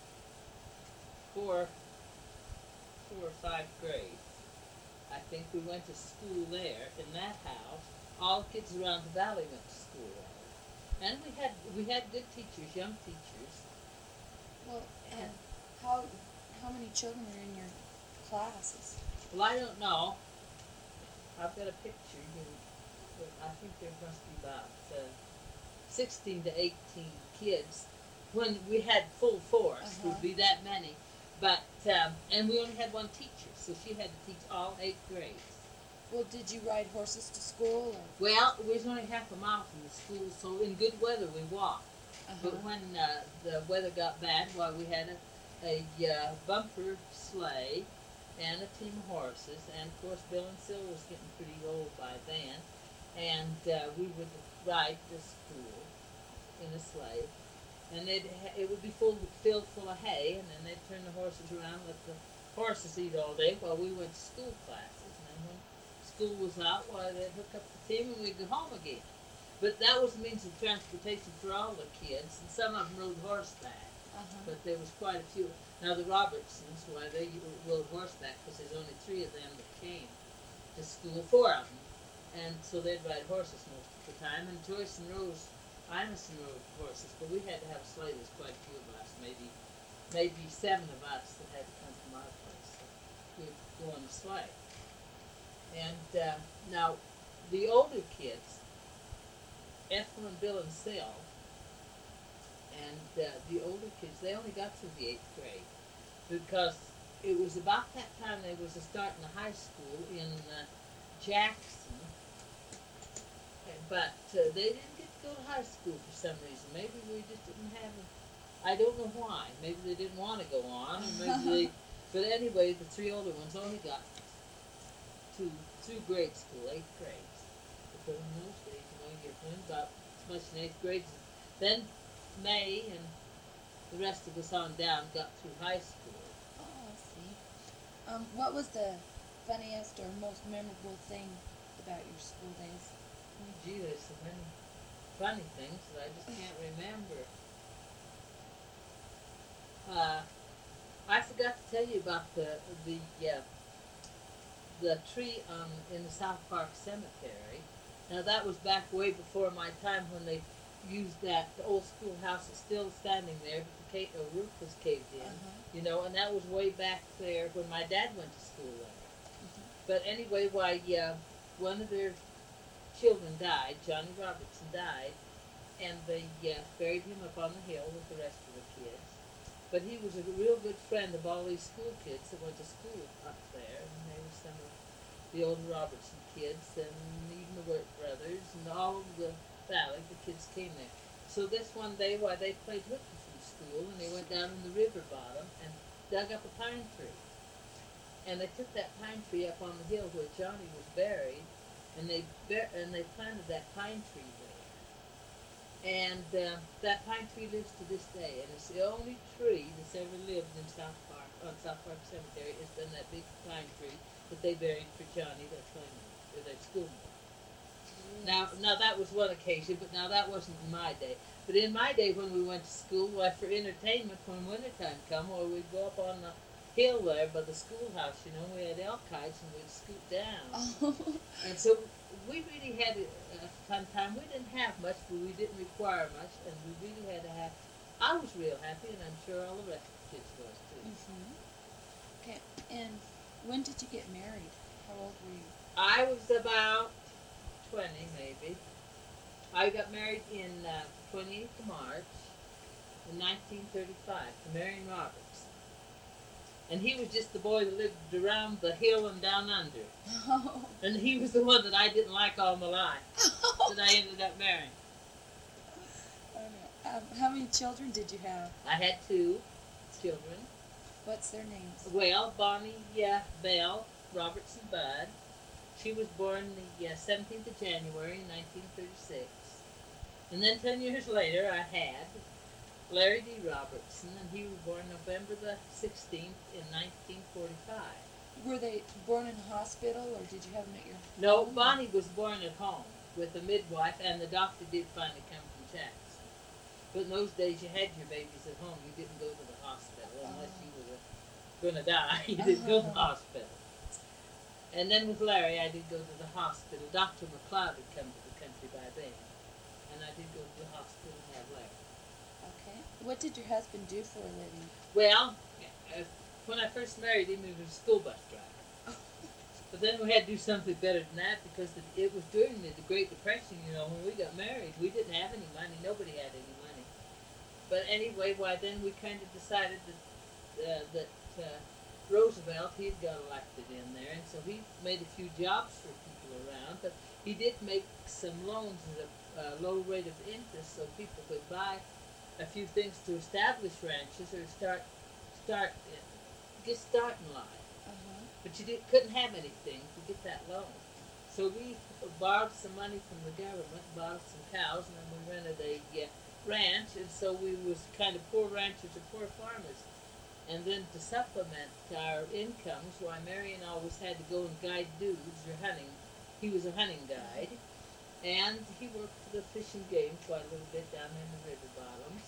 four, four or five grades. I think we went to school there in that house. All the kids around the valley went to school there, and we had we had good teachers, young teachers. Well, and how how many children were in your classes? Well, I don't know. I've got a picture. You know, I think there must be about. Uh, sixteen to eighteen kids. When we had full force, uh-huh. would be that many. But, um, and we only had one teacher, so she had to teach all eight grades. Well, did you ride horses to school? Or? Well, we was only half a mile from the school, so in good weather we walked. Uh-huh. But when uh, the weather got bad, well, we had a, a uh, bumper sleigh and a team of horses, and of course Bill and Sil was getting pretty old by then, and uh, we would ride to school in a sleigh, and they'd ha- it would be full, filled full of hay, and then they'd turn the horses around and let the horses eat all day while we went to school classes. And then when school was out, well, they'd hook up the team and we'd go home again. But that was the means of transportation for all the kids, and some of them rode horseback. Uh-huh. But there was quite a few. Now the Robertsons, why they rode horseback, because there's only three of them that came to school, four of them, and so they'd ride horses most of the time. And Joyce and Rose Imeson rode horses, but we had to have a sleigh. There's quite a few of us, maybe maybe seven of us that had to come from our place. So we'd go on the sleigh. And uh, now the older kids, Ethel and Bill and Sil, and uh, the older kids, they only got through the eighth grade because it was about that time they was starting the high school in uh, Jackson, but uh, they didn't get to go to high school for some reason. Maybe we just didn't have a, I don't know why. Maybe they didn't want to go on, or maybe they, but anyway, the three older ones only got to through grade school, eighth grade. Because in those days, you know, you learned about as much in eighth grade. Then May and the rest of us on down got through high school. Um, what was the funniest or most memorable thing about your school days? Oh, gee, there's so many funny things that I just can't remember. Uh, I forgot to tell you about the the uh, the tree um, in the South Park Cemetery. Now that was back way before my time when they used that the old schoolhouse is still standing there, but the, ca- the roof was caved in. Uh-huh. You know, and that was way back there when my dad went to school there. Mhm. But anyway, why uh, one of their children died. Johnny Robertson died, and they uh, buried him up on the hill with the rest of the kids. But he was a real good friend of all these school kids that went to school up there, and they were some of the old Robertson kids, and even the Wirt brothers, and all of the valley, the kids came there. So this one day, while they played hooky from school, and they went down in the river bottom and dug up a pine tree. And they took that pine tree up on the hill where Johnny was buried, and they bur- and they planted that pine tree there. And uh, that pine tree lives to this day, and it's the only tree that's ever lived in South Park, on South Park Cemetery. It's been that big pine tree that they buried for Johnny, their playmate, or their schoolmate. Now, now that was one occasion, but now that wasn't in my day. But in my day, when we went to school, why for entertainment, when wintertime come, well, we'd go up on the hill there by the schoolhouse. You know, we had elk kites and we'd scoot down. Oh. And so we really had a, a fun time. We didn't have much, but we didn't require much, and we really had to have. I was real happy, and I'm sure all the rest of the kids was too. Mhm. Okay. And when did you get married? How old were you? I was about twenty, maybe. I got married in uh, twenty-eighth of March in nineteen thirty-five to Marion Roberts. And he was just the boy that lived around the hill and down under. Oh. And he was the one that I didn't like all my life, that I ended up marrying. Okay. Um, how many children did you have? I had two children. What's their names? Well, Bonnie uh, Bell Robertson Budd. She was born the uh, seventeenth of January, nineteen thirty-six. And then ten years later, I had Larry D. Robertson, and he was born November the sixteenth in nineteen forty-five. Were they born in a hospital, or did you have them at your No, home? Bonnie was born at home with a midwife, and the doctor did finally come from Jackson. But in those days, you had your babies at home. You didn't go to the hospital unless you were going to die. You didn't go to the hospital. And then with Larry, I did go to the hospital. Doctor McLeod had come to the country by then, and I did go to the hospital and have Larry. Okay. What did your husband do for a living? Well, uh, when I first married him, he was a school bus driver. But then we had to do something better than that because it was during the Great Depression, you know, when we got married. We didn't have any money. Nobody had any money. But anyway, why then we kind of decided that uh, that uh, Roosevelt, he'd got elected in there, and so he made a few jobs for people around. But he did make some loans at a uh, low rate of interest, so people could buy a few things to establish ranches or start start uh, get start in life. Uh-huh. But you did, couldn't have anything to get that loan. So we borrowed some money from the government, bought us some cows, and then we rented a uh, ranch, and so we was kind of poor ranchers or poor farmers. And then to supplement our incomes, why Marion always had to go and guide dudes or hunting. He was a hunting guide, and he worked for the Fish and Game quite a little bit down in the river bottoms.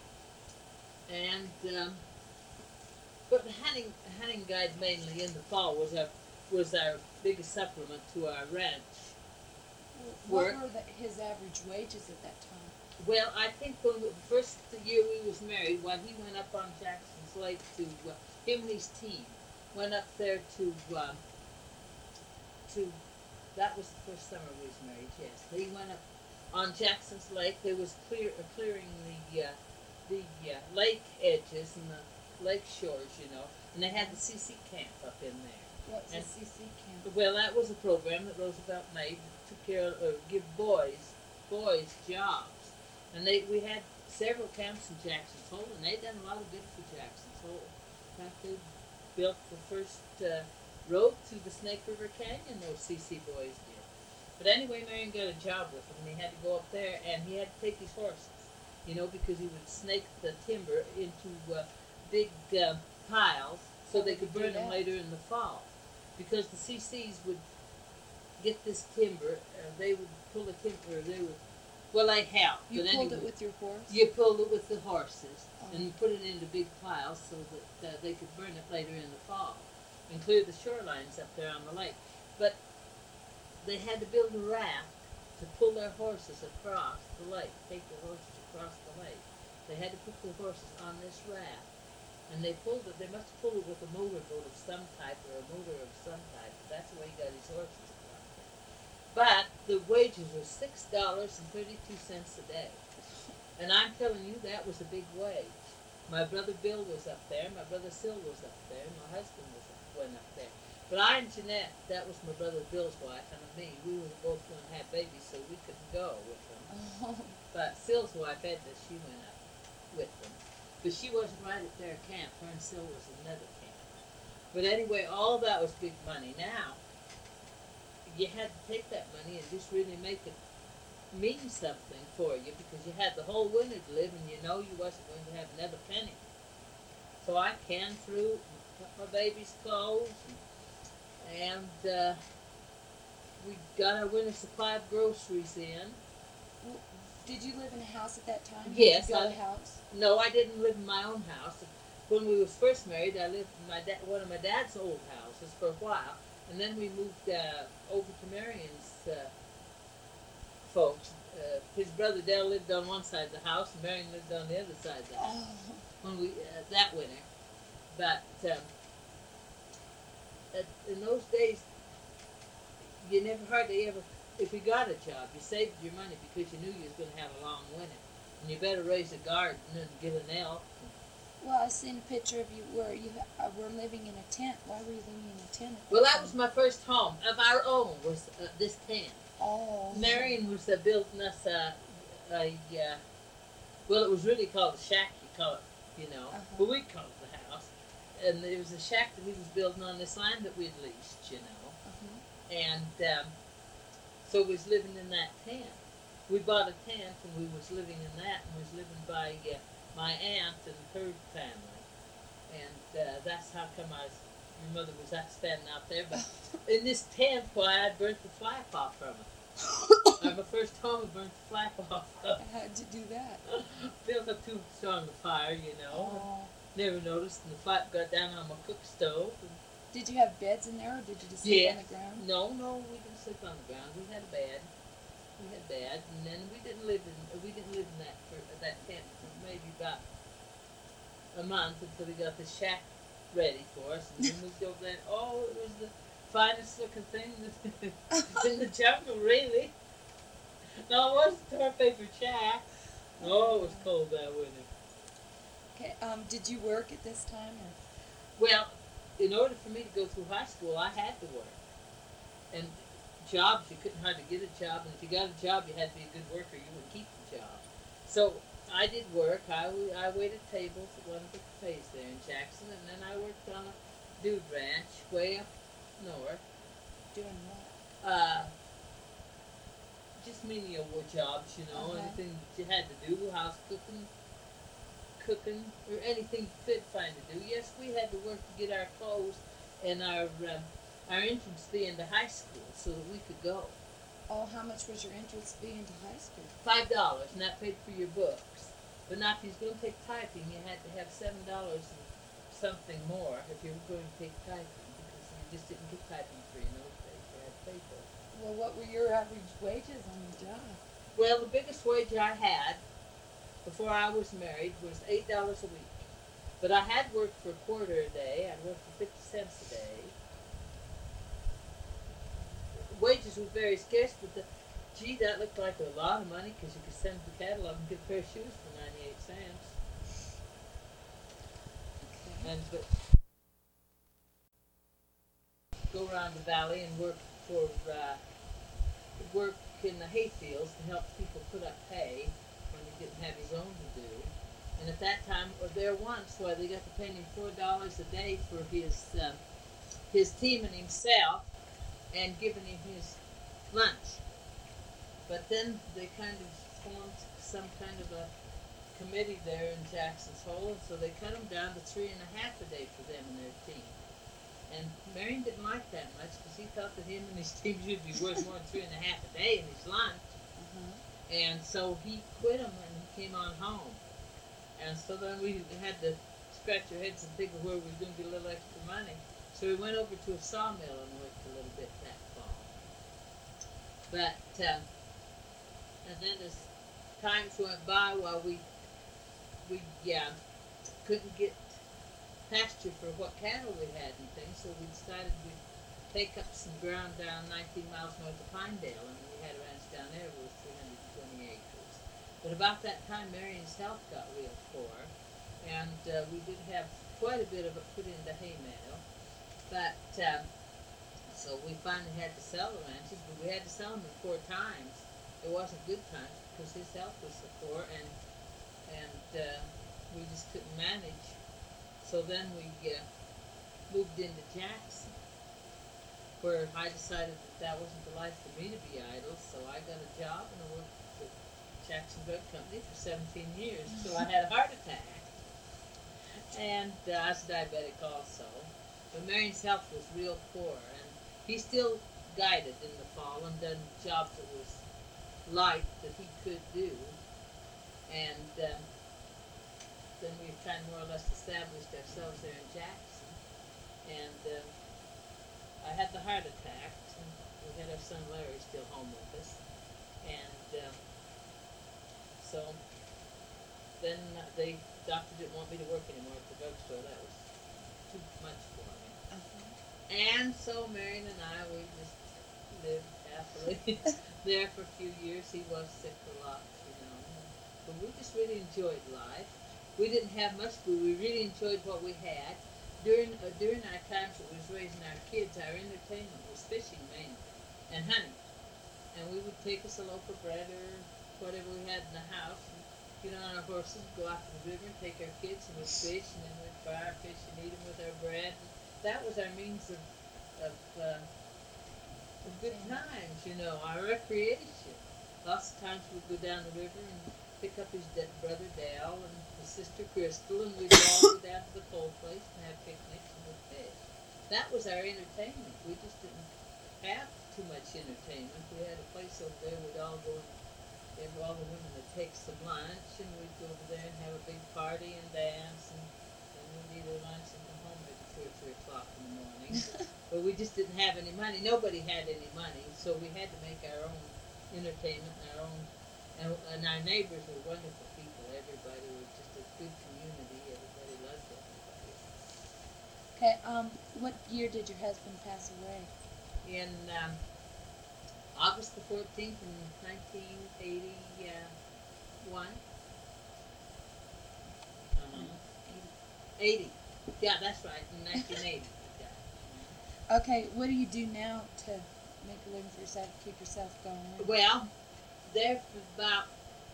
And um, but the hunting hunting guide mainly in the fall was our was our biggest supplement to our ranch. What Work. were the, his average wages at that time? Well, I think when the first year we was married, when he went up on Jackson's Lake to uh, him and his team went up there to um, to that was the first summer we was married. Yes, he went up on Jackson's Lake. They was clear uh, clearing the uh, the uh, lake edges and the lake shores, you know, and they had the C C camp up in there. What's And- a C C camp? Well, that was a program that Roosevelt made that took care of, or give boys boys jobs, and they we had several camps in Jackson's Hole, and they done a lot of good for Jackson's Hole. In fact, they built the first uh, road through the Snake River Canyon. Those C C boys did. But anyway, Marion got a job with him, and he had to go up there, and he had to take his horses, you know, because he would snake the timber into uh, big uh, piles so How they would could you do burn them that? later in the fall. Because the C Cs would get this timber, uh, they would pull the timber, they would, well, they helped. You but pulled anyway, it with your horse? you pulled it with the horses Oh. and put it into big piles so that uh, they could burn it later in the fall and clear the shorelines up there on the lake. But they had to build a raft to pull their horses across the lake, take the horses across the lake. They had to put the horses on this raft. And they pulled it, they must have pulled it with a motorboat of some type or a motor of some type. That's the way he got his horses across there. But the wages were six dollars and thirty-two cents a day. And I'm telling you, that was a big wage. My brother Bill was up there, my brother Sil was up there, my husband was up, went up there. But I and Jeanette, that was my brother Bill's wife, and me, we were both going to have babies, so we couldn't go with them. Oh. But Sil's wife, Edna, she went up with them. But she wasn't right at their camp. Her and Sil was another camp. But anyway, all that was big money. Now, you had to take that money and just really make it mean something for you because you had the whole winter to live and you know you wasn't going to have another penny. So I canned through, got my baby's clothes, and, and uh, we got our winter supply of groceries in. Well, did you live in a house at that time? Yes, Did you build I- a house? No, I didn't live in my own house. When we was first married, I lived in my da- one of my dad's old houses for a while, and then we moved uh, over to Marion's uh, folks. Uh, his brother Dale lived on one side of the house, and Marion lived on the other side of the house. Oh. When we uh, that winter, but um, at, in those days, you never hardly ever. If you got a job, you saved your money because you knew you was going to have a long winter. And you better raise a garden and get an elk. Well, I seen a picture of you where you uh, were living in a tent. Why were you living in a tent? At Well, that time? was my first home of our own. Was uh, this tent? Oh. Marion was uh, building us a, a uh, well, it was really called a shack. You call it, you know, Uh-huh. but we called it the house. And it was a shack that we was building on this land that we'd leased, you know. Uh-huh. And um, so we was living in that tent. We bought a tent and we was living in that and was living by uh, my aunt and her family. And uh, that's how come I was, your mother was out standing out there. But in this tent, why I burnt the flap off from it. On my first home, I burnt the flap off of it. How'd you do that? Built up too strong a fire, you know. Oh. Never noticed, and the flap got down on my cook stove. And Did you have beds in there, or did you just sleep Yes. on the ground? No, no, we didn't sleep on the ground. We had a bed. We had a bed, and then we didn't live in we didn't live in that for that tent for maybe about a month until we got the shack ready for us, and we moved over there. And, oh, it was the finest looking thing in the jungle, really. No, it wasn't our paper shack. Oh, it was cold that winter. Okay. Um. Did you work at this time, or? Well, in order for me to go through high school, I had to work. And jobs, you couldn't hardly get a job. And if you got a job, you had to be a good worker. You wouldn't keep the job. So I did work. I, w- I waited tables at one of the cafes there in Jackson. And then I worked on a dude ranch way up north. Doing what? Uh, just menial work jobs, you know, Uh-huh. anything that you had to do, house cooking, cooking, or anything you could find to do. Yes, we had to work to get our clothes and our um, our entrance fee into high school so that we could go. Oh, how much was your entrance fee into high school? Five dollars, and that paid for your books. But now, if you was going to take typing, you had to have seven dollars and something more if you were going to take typing, because you just didn't get typing free in those days. You had to pay for it. Well, what were your average wages on the job? Well, the biggest wage I had before I was married was eight dollars a week. But I had worked for a quarter a day. I'd worked for fifty cents a day. Wages were very scarce, but the, gee, that looked like a lot of money because you could send the catalog and get a pair of shoes for ninety-eight cents. Okay. And but go around the valley and work for uh, work in the hay fields to help people put up hay when he didn't have his own to do. And at that time, or there once, why they got to pay him four dollars a day for his uh, his team and himself, and giving him his lunch. But then they kind of formed some kind of a committee there in Jackson's Hole, and so they cut them down to three and a half a day for them and their team. And Marion didn't like that much because he thought that him and his team should be worth more than three and a half a day in his lunch. Uh-huh. And so he quit them and he came on home. And so then we had to scratch our heads and think of where we were going to get a little extra money. So we went over to a sawmill and worked a little bit that fall. But, um, and then as times went by while we, we, yeah, couldn't get pasture for what cattle we had and things, so we decided we'd take up some ground down nineteen miles north of Pinedale, and we had a ranch down there with three hundred twenty acres. But about that time, Marion's health got real poor, and uh, we did have quite a bit of it put into hay meadow. But um, so we finally had to sell the ranches, but we had to sell them in four times. It wasn't good times because his health was so poor, and and uh, we just couldn't manage. So then we uh, moved into Jackson, where I decided that that wasn't the life for me to be idle. So I got a job and I worked for Jackson Drug Company for seventeen years. So I had a heart attack, and uh, I was diabetic also. But Marion's health was real poor, and he still guided in the fall and done jobs that was light that he could do. And um, then we kind of more or less established ourselves there in Jackson. And um, I had the heart attack. And we had our son Larry still home with us. And um, so then the doctor didn't want me to work anymore at the drugstore. That was too much for me. Uh-huh. And so Marion and I, we just lived happily there for a few years. He was sick a lot, you know. But we just really enjoyed life. We didn't have much, but we really enjoyed what we had. During uh, during our times that we was raising our kids, our entertainment was fishing mainly and hunting. And we would take us a loaf of bread or whatever we had in the house and get on our horses, go out to the river and take our kids and we'd fish, and then we'd fry our fish and eat them with our bread. And that was our means of, of, uh, of good times, you know, our recreation. Lots of times we'd go down the river and pick up his de- brother Dale and his sister Crystal, and we'd all go down to the coal place and have picnics and we'd fish. That was our entertainment. We just didn't have too much entertainment. We had a place over there we'd all go and have all the women would take some lunch, and we'd go over there and have a big party and dance, and, and we'd eat our lunch and come home maybe two or three o'clock in the morning. But we just didn't have any money. Nobody had any money, so we had to make our own entertainment, our own. And, and our neighbors were wonderful people. Everybody was just a good community. Everybody loved everybody. Okay, um, what year did your husband pass away? In um, August the fourteenth in nineteen eighty-one. Uh-huh. eighty. Yeah, that's right, in nineteen eighty. Yeah. Okay, what do you do now to make a living for yourself, keep yourself going? Well, there for about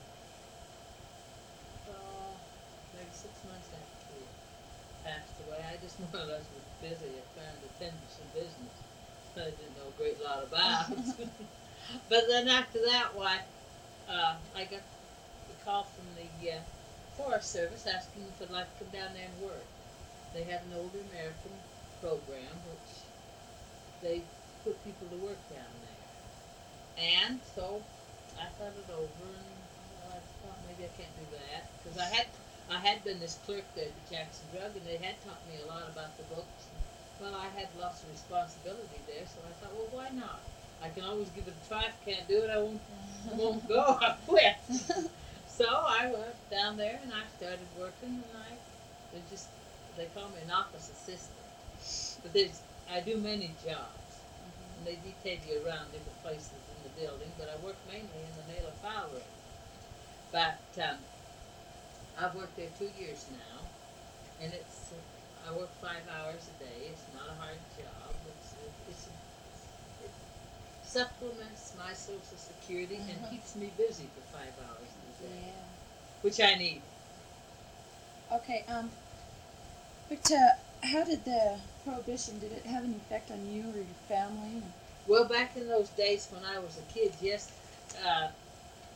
uh, maybe six months after he passed away, I just more or less was busy at trying to tend to some business that I didn't know a great lot about. But then after that, why, uh, I got a call from the uh, Forest Service asking if I'd like to come down there and work. They had an older American program which they put people to work down there. And so I thought it over, and well, I thought maybe I can't do that, because I had I had been this clerk there at Jackson Drug, and they had taught me a lot about the books. And, well, I had lots of responsibility there, so I thought, well, why not? I can always give it a try. If I can't do it, I won't I won't go. I quit. So I went down there and I started working, and I they just they call me an office assistant, but there's I do many jobs, mm-hmm. and they detail you around different places building, but I work mainly in the mail and file room. But um, I've worked there two years now, and it's uh, I work five hours a day. It's not a hard job. It's it's it supplements my Social Security mm-hmm. and keeps me busy for five hours a day, yeah. Which I need. Okay, um, but uh, how did the prohibition, did it have an effect on you or your family? Well, back in those days when I was a kid, yes, uh,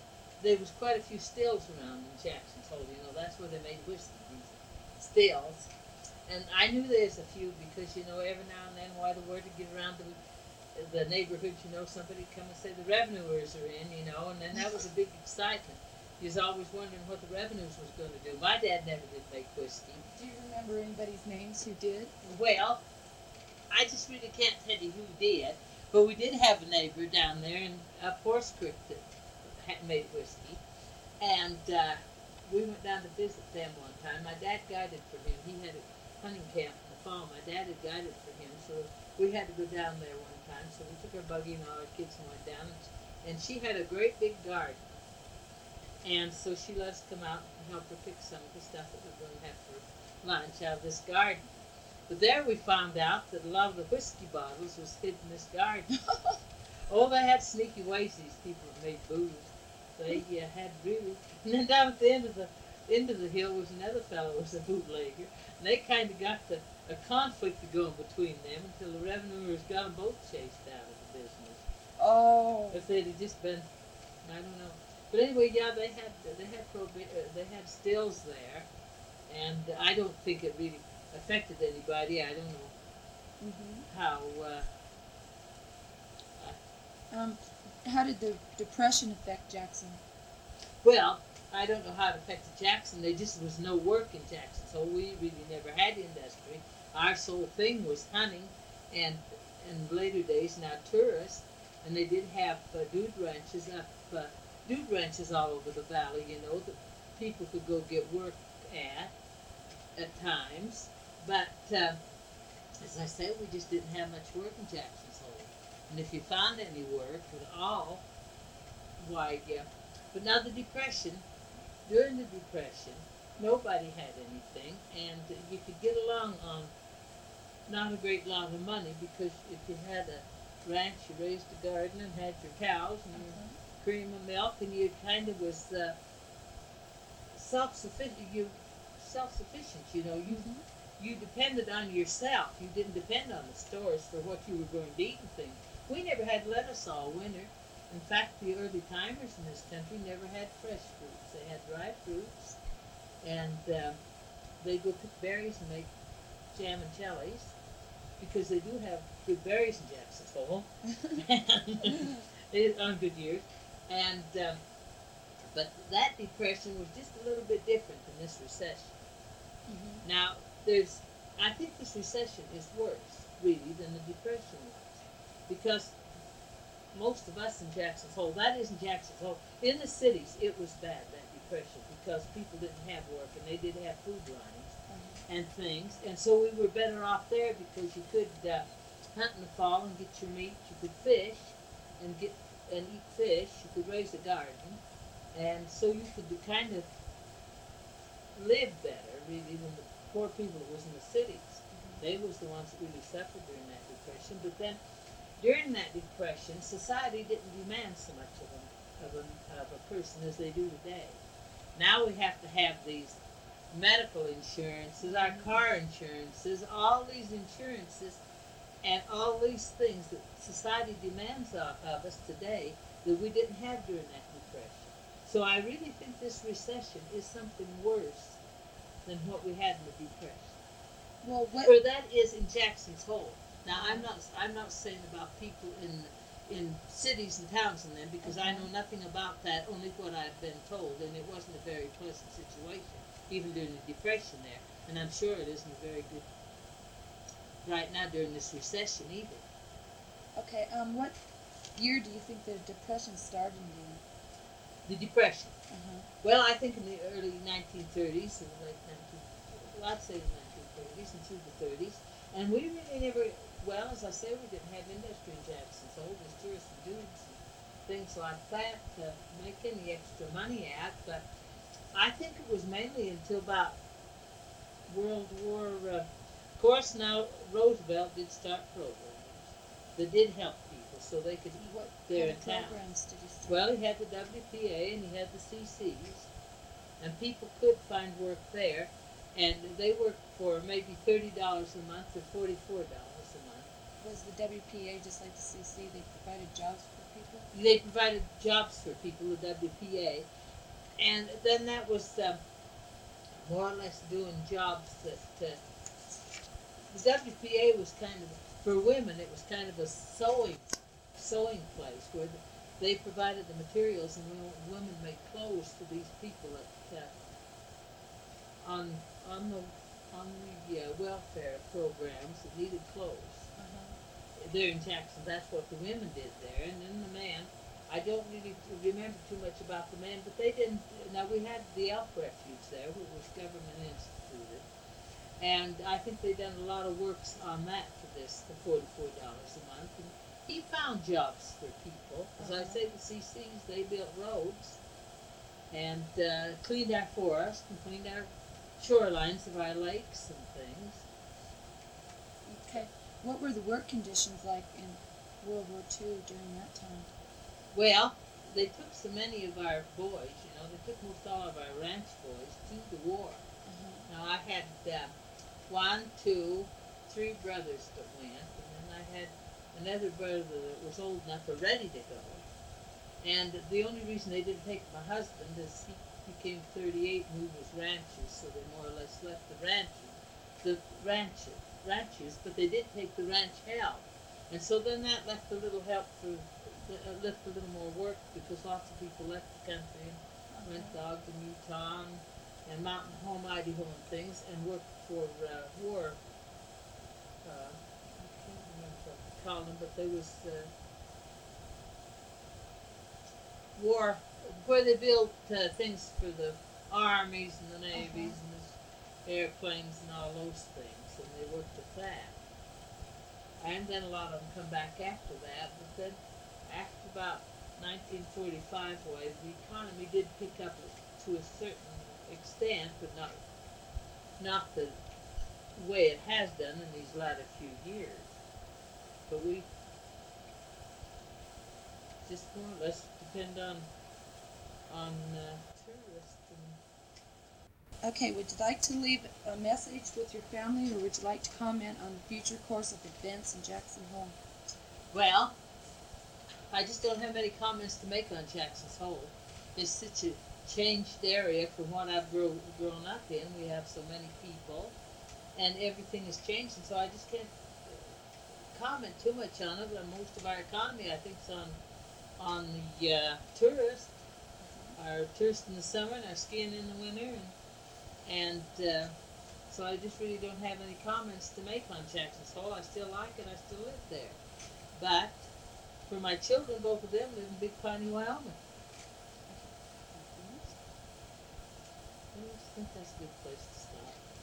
there was quite a few stills around in Jackson's Hole. You know, that's where they made whiskey, these stills. And I knew there's a few because, you know, every now and then, why the word would get around the, the neighborhood, you know, somebody come and say the revenuers are in, you know, and then that was a big excitement. You was always wondering what the revenues was going to do. My dad never did make whiskey. Do you remember anybody's names who did? Well, I just really can't tell you who did, but we did have a neighbor down there in up Horse Creek that had made whiskey, and uh, we went down to visit them one time. My dad guided for him. He had a hunting camp in the fall. My dad had guided for him, so we had to go down there one time. So we took our buggy and all our kids and went down, and, and she had a great big garden, and so she let us come out and help her pick some of the stuff that we were going to have for lunch out of this garden. But there we found out that a lot of the whiskey bottles was hid in this garden. Oh, they had sneaky ways, these people that made booze. They uh, had really. And then down at the end of the end of the hill was another fellow who was a bootlegger. And they kind of got the, a conflict going between them until the revenuers got them both chased out of the business. Oh. If they'd have just been, I don't know. But anyway, yeah, they had they had probi- uh, they had stills there, and I don't think it really affected anybody. I don't know Mm-hmm. how. Uh, Um, how did the Depression affect Jackson? well, I don't know how it affected Jackson. There just was no work in Jackson, so we really never had industry. Our sole thing was hunting, and in later days now tourists, and they did have uh, dude ranches up, uh, dude ranches all over the valley. You know that people could go get work at at times, but uh, as I said, we just didn't have much work in Jackson's Hole. And if you found any work at all, why, yeah. But now the Depression, during the Depression, nobody had anything, and you could get along on not a great lot of money because if you had a ranch, you raised a garden and had your cows and your Uh-huh. cream and milk, and you kind of was uh, self-sufficient. You self-sufficient, you know. You Mhm. you depended on yourself. You didn't depend on the stores for what you were going to eat and things. We never had lettuce all winter. In fact, the early timers in this country never had fresh fruits. They had dry fruits, and uh, they go pick berries and make jam and jellies because they do have good berries in Jackson's Hole on good years. And um, but that depression was just a little bit different than this recession. Mhm. Now, there's, I think this recession is worse, really, than the Depression was. Because most of us in Jackson's Hole, that isn't Jackson's Hole. In the cities, it was bad, that Depression, because people didn't have work and they didn't have food lines Uh-huh. and things. And so we were better off there because you could uh, hunt in the fall and get your meat. You could fish and get and eat fish. You could raise a garden. And so you could kind of live better, really, than the poor people that was in the cities. They was the ones that really suffered during that depression. But then, during that depression, society didn't demand so much of a, of a, of a person as they do today. Now we have to have these medical insurances, our car insurances, all these insurances, and all these things that society demands of, of us today that we didn't have during that depression. So I really think this recession is something worse than what we had in the depression. Well, what? Or that is in Jackson's Hole. Now I'm not I'm not saying about people in in cities and towns and them because I know nothing about that, only what I've been told, and it wasn't a very pleasant situation, even during the depression there. And I'm sure it isn't a very good right now during this recession either. Okay. Um, what year do you think the Depression started in? The depression. Uh-huh. Well, I think in the early nineteen thirties, and late nineteen, well, I'd say the nineteen thirties and through the thirties, and we really never, well, as I say, we didn't have industry in Jackson's Hole. There's tourists and dudes and things like that to make any extra money at, but I think it was mainly until about World War, uh, of course now Roosevelt did start programs that did help people so they could eat What there kind in of town. programs did you start? Well, he had the W P A and he had the C Cs, and people could find work there, and they worked for maybe thirty dollars a month or forty-four dollars a month. Was the W P A just like the C C? They provided jobs for people? They provided jobs for people, the W P A, and then that was uh, more or less doing jobs that uh, the W P A was kind of for women. It was kind of a sewing sewing place where the, they provided the materials and women made clothes for these people at, uh, on on the on the uh, welfare programs that needed clothes. Uh-huh. There in Jackson, that's what the women did there, and then the man. I don't really remember too much about the man, but they didn't. Now we had the Elk Refuge there, which was government instituted, and I think they done a lot of works on that for this, for forty-four dollars a month. And he found jobs for people. As I Uh-huh. say, the C Cs, they built roads and uh, cleaned our forest and cleaned our shorelines of our lakes and things. Okay. What were the work conditions like in World War Two during that time? Well, they took so many of our boys, you know, they took most all of our ranch boys to the war. Uh-huh. Now I had uh, one, two, three brothers that went, and then I had another brother that was old enough or ready to go. And the only reason they didn't take my husband is he became thirty-eight and we was ranchers, so they more or less left the ranches, the ranches, ranches, but they did take the ranch help. And so then that left a little help for, uh, left a little more work because lots of people left the country and went to Ogden, Utah, and, and Mountain Home, Idaho, and things, and worked for uh, war. Uh, I can't remember what they called them, but there was. Uh, war where they built uh, things for the armies and the navies Uh-huh. and the airplanes and all those things, and they worked at that. And then a lot of them come back after that, but then after about nineteen forty-five, way the economy did pick up to a certain extent, but not not the way it has done in these latter few years. But we just more or less depend on on uh, tourists. And Okay, would you like to leave a message with your family, or would you like to comment on the future course of events in Jackson Hole? well, I just don't have any comments to make on Jackson's Hole. It's such a changed area from what I've grow, grown up in. We have so many people, and everything has changed, and so I just can't comment too much on it. But most of our economy, I think, is on on the uh, tourists. Our tourists in the summer and our skiing in the winter, and and uh, so I just really don't have any comments to make on Jackson's Hole. I still like it. I still live there, but for my children, both of them live in Big Piney, Wyoming. I just think that's a good place to stay.